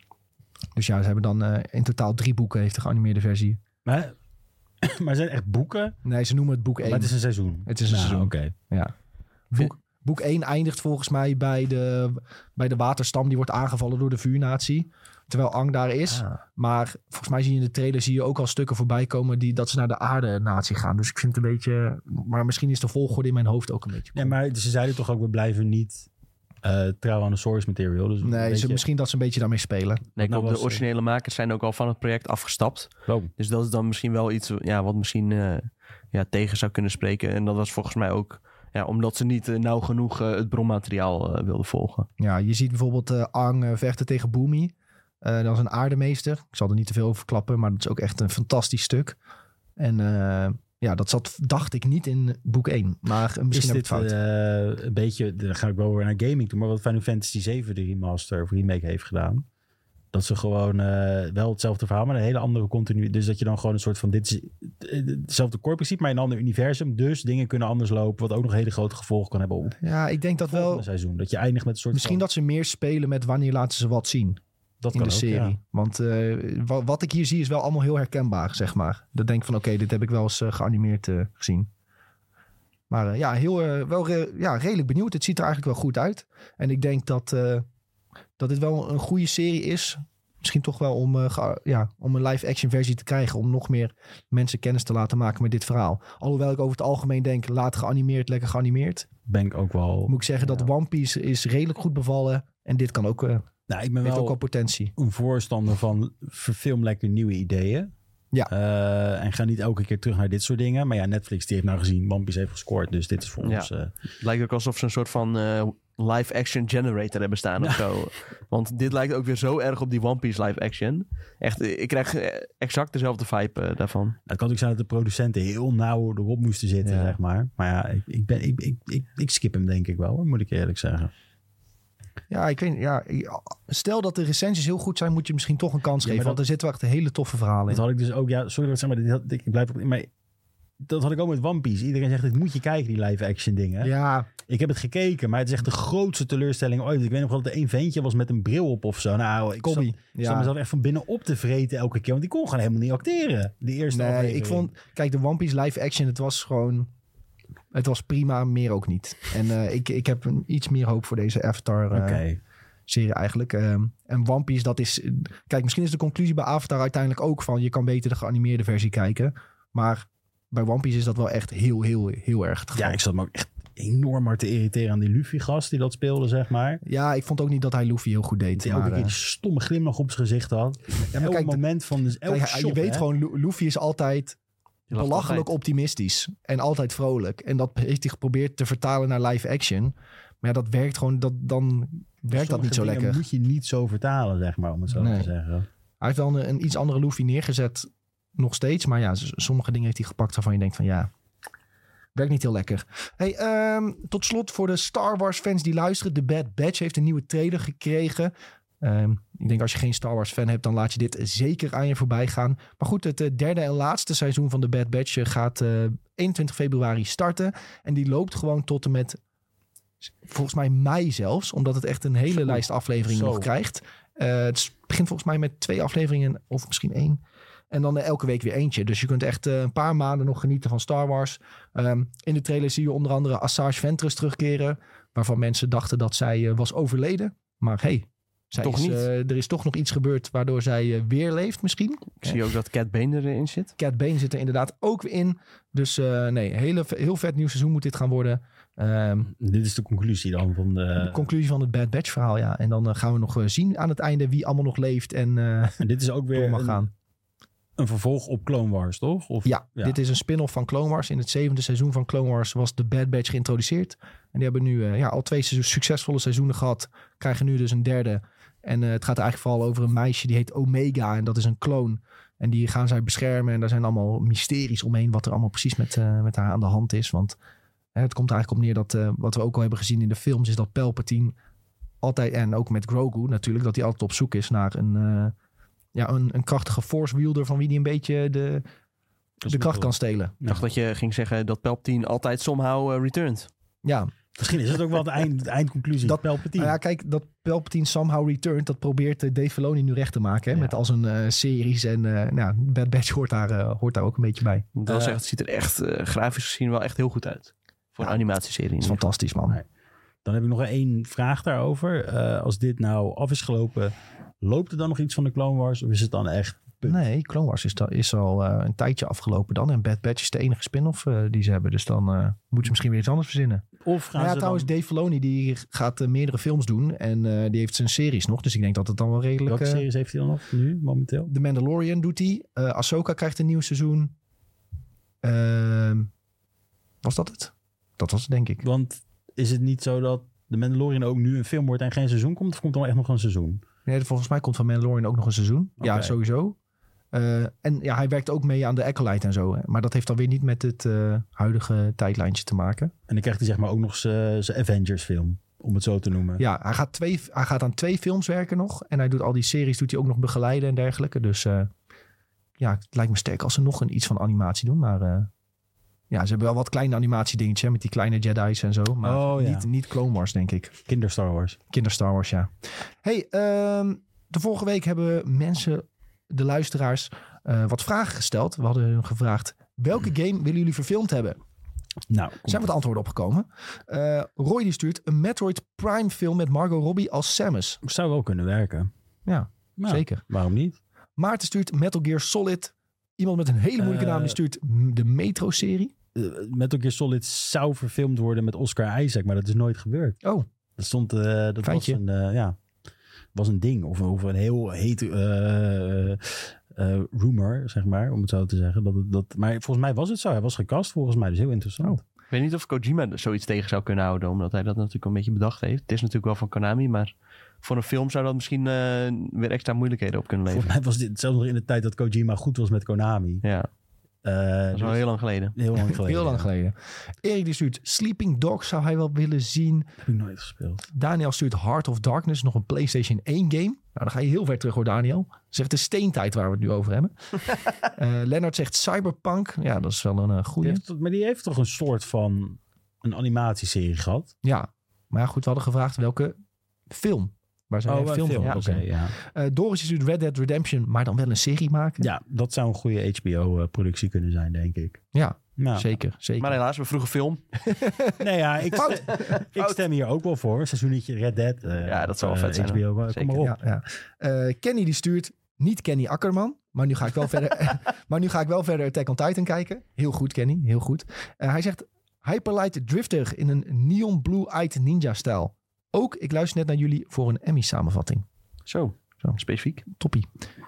S1: Dus ja, ze hebben dan in totaal 3 boeken heeft de geanimeerde versie.
S3: Maar zijn het echt boeken?
S1: Nee, ze noemen het boek 1.
S3: Maar het is een seizoen.
S1: Het is een seizoen.
S3: Oké.
S1: Ja. Boek 1 eindigt volgens mij bij de waterstam. Die wordt aangevallen door de vuurnatie. Terwijl Aang daar is.
S2: Ah.
S1: Maar volgens mij zie je in de trailer ook al stukken voorbij komen dat ze naar de aarde-natie gaan. Dus ik vind het een beetje... Maar misschien is de volgorde in mijn hoofd ook een beetje...
S3: Ja, maar ze zeiden toch ook, we blijven niet trouw aan de source material. Dus
S1: nee, misschien dat ze een beetje daarmee spelen.
S2: Nee,
S3: Nou
S2: de
S3: was-
S2: originele makers zijn ook al van het project afgestapt.
S3: Oh.
S2: Dus dat is dan misschien wel iets wat misschien tegen zou kunnen spreken. En dat was volgens mij ook omdat ze niet nauw genoeg het bronmateriaal wilden volgen.
S1: Ja, je ziet bijvoorbeeld Aang vechten tegen Boomy. Dat is een aardemeester. Ik zal er niet te veel over verklappen, maar dat is ook echt een fantastisch stuk. En dat zat, dacht ik, niet in boek 1. Maar misschien heb ik het fout.
S3: Een beetje, dan ga ik wel weer naar gaming toe, maar wat Final Fantasy 7 de remaster of remake heeft gedaan. Dat ze gewoon wel hetzelfde verhaal, maar een hele andere continu. Dus dat je dan gewoon een soort van, dit is hetzelfde core principe, maar in een ander universum. Dus dingen kunnen anders lopen, wat ook nog hele grote gevolgen kan hebben op
S1: Ja, ik denk dat
S3: het volgende
S1: wel...
S3: seizoen. Dat je eindigt met een soort
S1: Misschien
S3: van,
S1: dat ze meer spelen met wanneer laten ze wat zien
S3: dat
S1: in
S3: kan
S1: de
S3: ook,
S1: serie.
S3: ja.
S1: Want wat ik hier zie is wel allemaal heel herkenbaar, zeg maar. Dat denk ik van, oké, dit heb ik wel eens geanimeerd gezien. Maar redelijk benieuwd. Het ziet er eigenlijk wel goed uit. En ik denk dat dit wel een goede serie is. Misschien toch wel om een live-action versie te krijgen. Om nog meer mensen kennis te laten maken met dit verhaal. Alhoewel ik over het algemeen denk, laat geanimeerd, lekker geanimeerd.
S3: Ben ik ook wel.
S1: Moet ik zeggen dat One Piece is redelijk goed bevallen. En dit kan ook,
S3: Nou, ik ben
S1: heeft ook
S3: wel
S1: wel potentie.
S3: een voorstander van verfilm lekker nieuwe ideeën.
S1: Ja.
S3: En ga niet elke keer terug naar dit soort dingen. Maar ja, Netflix die heeft nou gezien, One Piece heeft gescoord. Dus dit is voor ons...
S2: Het lijkt ook alsof ze een soort van live-action generator hebben staan of zo. Want dit lijkt ook weer zo erg op die One Piece live-action. Echt, ik krijg exact dezelfde vibe daarvan.
S3: Het kan ook zijn dat de producenten heel nauw erop moesten zitten,
S2: Ja.
S3: zeg maar. Maar ja, ik skip hem denk ik wel, hoor, moet ik eerlijk zeggen.
S1: Ja, ik weet stel dat de recensies heel goed zijn, moet je misschien toch een kans
S3: Ja,
S1: geven.
S3: maar
S1: Want er zitten wel echt hele toffe verhalen
S3: Dat
S1: in.
S3: had ik dus ook, ja, sorry dat ik zeg, maar ik blijf op... Maar dat had ik ook met One Piece. Iedereen zegt, dit moet je kijken, die live-action dingen.
S1: Ja,
S3: Ik heb het gekeken, maar het is echt de grootste teleurstelling ooit. Ik weet nog wel dat er één ventje was met een bril op of zo. Nou, ik
S1: Kobe.
S3: zat mezelf echt van binnen op te vreten elke keer. Want die kon gewoon helemaal niet acteren. De eerste
S1: Nee,
S3: aflevering.
S1: ik vond... Kijk, de One Piece live action, het was gewoon... Het was prima, meer ook niet. En ik heb iets meer hoop voor deze Avatar
S3: Oké.
S1: serie eigenlijk. En One Piece, dat is... Kijk, misschien is de conclusie bij Avatar uiteindelijk ook van... Je kan beter de geanimeerde versie kijken. Maar bij One Piece is dat wel echt heel erg het geval.
S3: Ja, ik zat me ook echt enorm maar te irriteren aan die Luffy-gast die dat speelde, zeg maar.
S1: Ja, ik vond ook niet dat hij Luffy heel goed deed.
S3: Die elke
S1: maar,
S3: keer die stomme glimlach op zijn gezicht had.
S1: maar
S3: Elk
S1: kijk,
S3: moment van... Dus elk
S1: kijk,
S3: shot,
S1: je weet
S3: hè.
S1: gewoon, Luffy is altijd
S2: Je lacht
S1: belachelijk
S2: altijd.
S1: optimistisch. En altijd vrolijk. En dat heeft hij geprobeerd te vertalen naar live action. Maar ja, dat werkt gewoon... Dan werkt dat niet zo
S3: Sommige dingen
S1: lekker.
S3: moet je niet zo vertalen, zeg maar, om het zo
S1: Nee.
S3: te zeggen.
S1: Hij heeft wel een iets andere Luffy neergezet. Nog steeds. Maar ja, sommige dingen heeft hij gepakt waarvan je denkt van ja... Werkt niet heel lekker. Hey, tot slot voor de Star Wars fans die luisteren. The Bad Batch heeft een nieuwe trailer gekregen. Ik denk als je geen Star Wars fan hebt, dan laat je dit zeker aan je voorbij gaan. Maar goed, het derde en laatste seizoen van The Bad Batch gaat 21 februari starten. En die loopt gewoon tot en met volgens mij mei zelfs. Omdat het echt een hele
S3: Zo.
S1: lijst afleveringen
S3: Zo.
S1: nog krijgt. Het begint volgens mij met 2 afleveringen of misschien 1. En dan elke week weer eentje. Dus je kunt echt een paar maanden nog genieten van Star Wars. In de trailer zie je onder andere Asajj Ventress terugkeren. Waarvan mensen dachten dat zij was overleden. Maar hey,
S2: Toch niet.
S1: er is toch nog iets gebeurd waardoor zij weer leeft misschien.
S2: Ik zie ook dat Cat Bane erin zit.
S1: Cat Bane zit er inderdaad ook weer in. Dus heel vet nieuw seizoen moet dit gaan worden.
S3: Dit is de conclusie dan van
S1: De conclusie van het Bad Batch verhaal, ja. En dan gaan we nog zien aan het einde wie allemaal nog leeft en
S3: En dit is ook
S1: door
S3: weer
S1: mag gaan.
S3: een vervolg op Clone Wars, toch? Of,
S1: Ja, dit is een spin-off van Clone Wars. In het 7e seizoen van Clone Wars was de Bad Batch geïntroduceerd. En die hebben nu al 2 succesvolle seizoenen gehad. Krijgen nu dus een derde. En het gaat eigenlijk vooral over een meisje die heet Omega. En dat is een kloon. En die gaan zij beschermen. En daar zijn allemaal mysteries omheen. Wat er allemaal precies met haar aan de hand is. Want het komt er eigenlijk op neer dat wat we ook al hebben gezien in de films. Is dat Palpatine altijd, en ook met Grogu natuurlijk. Dat hij altijd op zoek is naar een krachtige force wielder. Van wie die een beetje de kracht kan stelen.
S2: Ik dacht dat je ging zeggen dat Palpatine altijd somehow returned.
S1: Ja.
S3: Misschien is het ook wel de eindconclusie.
S1: Dat
S3: Palpatine.
S1: Ja, kijk, dat Palpatine somehow returned, dat probeert Dave Filoni nu recht te maken. Hè, met al zijn series. En Bad Batch hoort daar ook een beetje bij.
S2: Ik wil zeggen, het ziet er echt grafisch gezien wel echt heel goed uit. Voor een animatieserie.
S1: Dat is fantastisch, man.
S3: Nee. Dan heb ik nog 1 vraag daarover. Als dit nou af is gelopen, loopt er dan nog iets van de Clone Wars? Of is het dan echt... Punt?
S1: Nee, Clone Wars is al een tijdje afgelopen dan. En Bad Batch is de enige spin-off die ze hebben. Dus dan moeten ze misschien weer iets anders verzinnen.
S3: Of gaan ze
S1: trouwens, Dave Filoni die gaat meerdere films doen. En die heeft zijn series nog. Dus ik denk dat het dan wel redelijk...
S3: Welke series heeft hij dan nog nu, momenteel?
S1: The Mandalorian doet hij. Ahsoka krijgt een nieuw seizoen. Was dat het? Dat was het, denk ik.
S3: Want is het niet zo dat The Mandalorian ook nu een film wordt en geen seizoen komt? Of komt er wel echt nog een seizoen?
S1: Nee, volgens mij komt van Mandalorian ook nog een seizoen.
S3: Okay.
S1: Ja, sowieso. En ja, hij werkt ook mee aan de Acolyte en zo. Hè. Maar dat heeft dan weer niet met het huidige tijdlijntje te maken.
S3: En dan krijgt hij zeg maar ook nog zijn Avengers film, om het zo te noemen.
S1: Ja, hij gaat aan 2 films werken nog. En hij doet al die series doet hij ook nog begeleiden en dergelijke. Dus het lijkt me sterk als ze nog iets van animatie doen. Maar ze hebben wel wat kleine animatiedingetjes met die kleine Jedi's en zo. Maar niet Clone Wars, denk ik.
S3: Kinder Star Wars.
S1: Kinder Star Wars, ja. Hey, de vorige week hebben mensen, de luisteraars, wat vragen gesteld. We hadden hun gevraagd, welke game willen jullie verfilmd hebben?
S3: Nou,
S1: Er zijn wat antwoorden opgekomen. Roy die stuurt een Metroid Prime film met Margot Robbie als Samus.
S3: Zou wel kunnen werken.
S1: Ja,
S3: Nou,
S1: zeker.
S3: Waarom niet?
S1: Maarten stuurt Metal Gear Solid. Iemand met een hele moeilijke naam die stuurt de Metro-serie.
S3: Metal Gear Solid zou verfilmd worden met Oscar Isaac, maar dat is nooit gebeurd.
S1: Oh,
S3: Dat stond, dat
S1: feitje.
S3: was een ding. Of een heel heet rumor, zeg maar, om het zo te zeggen. Maar volgens mij was het zo. Hij was gecast volgens mij, dus heel interessant.
S2: Ik weet niet of Kojima er zoiets tegen zou kunnen houden, omdat hij dat natuurlijk een beetje bedacht heeft. Het is natuurlijk wel van Konami, maar voor een film zou dat misschien weer extra moeilijkheden op kunnen leveren.
S3: Volgens mij was dit zelfs nog in de tijd dat Kojima goed was met Konami.
S2: Ja, dat is al heel lang geleden.
S3: Heel lang geleden.
S1: Heel lang geleden. Erik die stuurt Sleeping Dogs zou hij wel willen zien.
S3: Heb ik nooit gespeeld.
S1: Daniel stuurt Heart of Darkness, nog een PlayStation 1 game. Nou, dan ga je heel ver terug hoor, Daniel. Zegt de steentijd waar we het nu over hebben. Lennart zegt Cyberpunk. Ja, dat is wel een goeie.
S3: Maar die heeft toch een soort van een animatieserie gehad?
S1: Ja, maar ja, goed, we hadden gevraagd welke film. Waar zijn een film van?
S3: Ja, oké, ja.
S1: Doris stuurt Red Dead Redemption, maar dan wel een serie maken.
S3: Ja, dat zou een goede HBO-productie kunnen zijn, denk ik.
S1: Ja,
S3: Nou,
S1: zeker.
S2: Maar helaas, we vroegen film.
S3: nee, ja, ik stem hier ook wel voor. Seizoenetje Red Dead.
S2: Ja, dat zou wel vet zijn.
S3: HBO, kom maar op.
S1: Ja. Kenny die stuurt niet Kenny Akkerman, maar nu ga ik wel verder. Maar nu ga ik wel verder Attack on Titan kijken. Heel goed, Kenny, heel goed. Hij zegt Hyperlight Drifter in een neon blue-eyed ninja-stijl. Ook, ik luister net naar jullie voor een Emmy-samenvatting.
S2: Zo, specifiek.
S1: Toppie.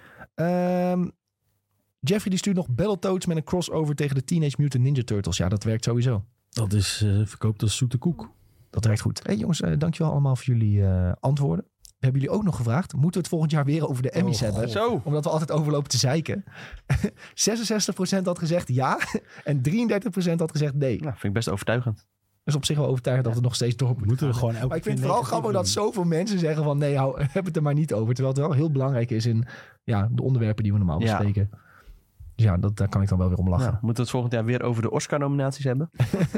S1: Jeffrey die stuurt nog Battletoads met een crossover tegen de Teenage Mutant Ninja Turtles. Ja, dat werkt sowieso.
S3: Dat is verkoopt als zoete koek.
S1: Dat werkt goed. Hey jongens, dankjewel allemaal voor jullie antwoorden. We hebben jullie ook nog gevraagd, moeten we het volgend jaar weer over de Emmys hebben?
S2: Zo.
S1: Omdat we altijd overlopen te zeiken. 66% had gezegd ja en 33% had gezegd nee.
S2: Nou, vind ik best overtuigend.
S1: Dus op zich wel overtuigd dat we nog steeds door
S3: Moeten we gewoon elke
S1: Maar ik vind het
S3: keer
S1: vooral grappig dat zoveel mensen zeggen van nee, heb het er maar niet over. Terwijl het wel heel belangrijk is in de onderwerpen die we normaal bespreken. Dus ja, daar kan ik dan wel weer om lachen.
S2: Ja, moeten we het volgend jaar weer over de Oscar-nominaties hebben?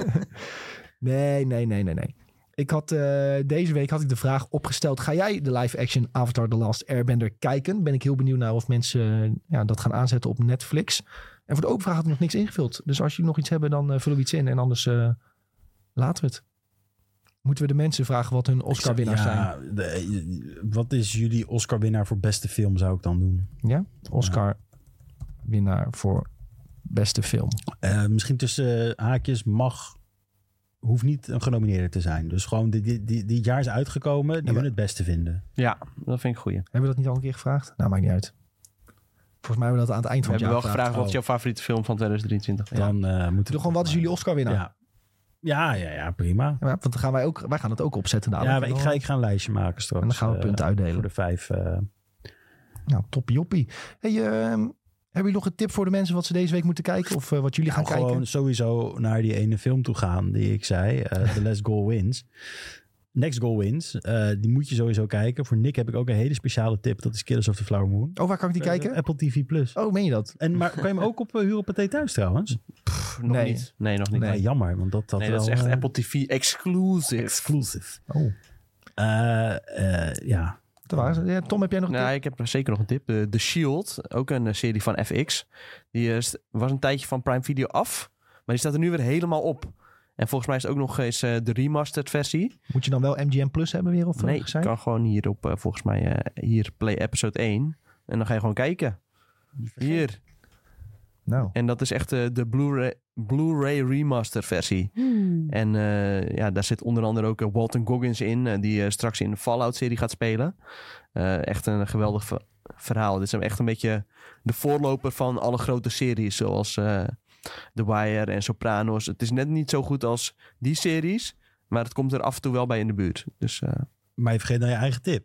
S1: Nee. Ik had, deze week had ik de vraag opgesteld. Ga jij de live-action Avatar The Last Airbender kijken? Ben ik heel benieuwd naar of mensen dat gaan aanzetten op Netflix. En voor de open vraag had ik nog niks ingevuld. Dus als jullie nog iets hebben, dan vullen we iets in. En anders laten we het. Moeten we de mensen vragen wat hun Oscar-winnaars zijn?
S3: Wat is jullie Oscar-winnaar voor beste film, zou ik dan doen?
S1: Ja, Oscar-winnaar voor beste film.
S3: Misschien tussen haakjes hoeft niet een genomineerde te zijn. Dus gewoon die het jaar is uitgekomen, die we het beste vinden.
S2: Ja, dat vind ik een goeie.
S1: Hebben we dat niet al een keer gevraagd? Nou, maakt niet uit. Volgens mij hebben we dat aan het eind
S2: We
S1: van het
S2: hebben
S1: jaar
S2: wel gevraagd wat
S3: Oh.
S2: is jouw favoriete film van 2023 is.
S3: Dan moeten we...
S1: Doe gewoon wat is jullie Oscar-winnaar?
S3: Ja, prima.
S1: Ja, want dan gaan wij gaan het ook opzetten dadelijk.
S3: Ik ga een lijstje maken straks.
S1: En dan gaan we punten uitdelen.
S3: Voor de 5...
S1: Nou, toppie joppie. Hey, hebben jullie nog een tip voor de mensen wat ze deze week moeten kijken? Of wat jullie gaan kijken?
S3: Gewoon sowieso naar die ene film toe gaan die ik zei. The Last Goal Wins. Next Goal Wins. Die moet je sowieso kijken. Voor Nick heb ik ook een hele speciale tip. Dat is Killers of the Flower Moon.
S1: Oh, waar kan ik die kijken?
S3: Apple TV+.
S1: Oh, meen je dat?
S3: Maar kan je hem ook op huren op Pathé thuis trouwens?
S2: Nog niet. Nee, nog niet.
S1: Nee.
S3: Nee, jammer. Want dat
S2: Nee,
S3: wel,
S2: dat is echt Apple TV exclusive.
S3: exclusive.
S1: Oh,
S3: Ja.
S1: dat was het. Ja, Tom, heb jij nog een
S2: Nou,
S1: tip?
S2: ik heb zeker nog een tip. The Shield, ook een serie van FX. Die was een tijdje van Prime Video af. Maar die staat er nu weer helemaal op. En volgens mij is het ook nog eens de remastered versie.
S1: Moet je dan wel MGM Plus hebben weer? Of
S2: Nee, je kan gewoon hier op, volgens mij, hier play episode 1. En dan ga je gewoon kijken. Hier.
S1: Nou,
S2: En dat is echt de Blu-ray remaster versie. En daar zit onder andere ook Walton Goggins in. Die straks in de Fallout-serie gaat spelen. Echt een geweldig verhaal. Dit is echt een beetje de voorloper van alle grote series. Zoals The Wire en Sopranos. Het is net niet zo goed als die series. Maar het komt er af en toe wel bij in de buurt. Dus,
S3: Maar je vergeet dan je eigen tip.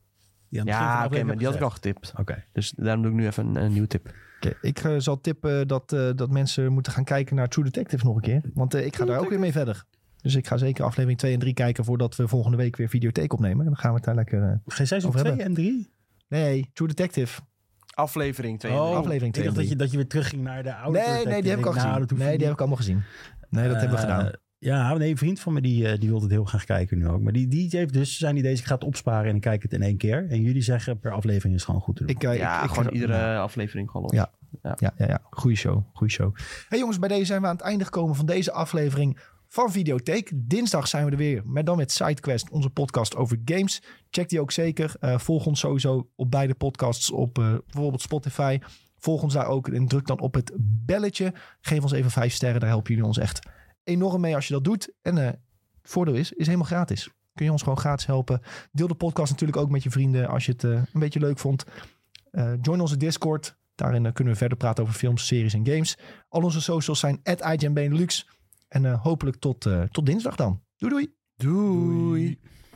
S2: ja, oké, maar die had ik al getipt.
S3: Oké.
S2: Dus daarom doe ik nu even een nieuwe tip.
S1: oké. Ik zal tippen dat mensen moeten gaan kijken naar True Detective nog een keer. Want ik ga daar ook weer mee verder. Dus ik ga zeker aflevering 2 en 3 kijken voordat we volgende week weer Videotheek opnemen. En dan gaan we het daar lekker...
S3: Geen seizoen
S1: Over
S3: 2
S1: hebben.
S3: en 3?
S1: Nee, True Detective.
S2: Aflevering 2.
S1: Aflevering 2
S3: Ik
S1: en
S3: dacht
S1: 3.
S3: dat je weer terugging naar de oude.
S1: Nee, die heb ik al gezien. Nee, die heb ik allemaal gezien. Nee, dat hebben we gedaan.
S3: Ja, nee, een vriend van me die wil het heel graag kijken nu ook. Maar die heeft dus, deze gaat opsparen en ik kijk het in 1 keer. En jullie zeggen per aflevering is gewoon goed te doen.
S1: Ik
S2: Gewoon iedere aflevering gewoon op.
S1: Ja. Ja. Goeie show. Hey jongens, bij deze zijn we aan het einde gekomen van deze aflevering van Videotheek. Dinsdag zijn we er weer, maar dan met SideQuest, onze podcast over games. Check die ook zeker. Volg ons sowieso op beide podcasts op bijvoorbeeld Spotify. Volg ons daar ook en druk dan op het belletje. Geef ons even 5 sterren, daar helpen jullie ons echt enorm mee als je dat doet. En het voordeel is helemaal gratis. Kun je ons gewoon gratis helpen. Deel de podcast natuurlijk ook met je vrienden als je het een beetje leuk vond. Join onze Discord. Daarin kunnen we verder praten over films, series en games. Al onze socials zijn @IGNBenelux. En hopelijk tot dinsdag dan. Doei.
S2: Doei.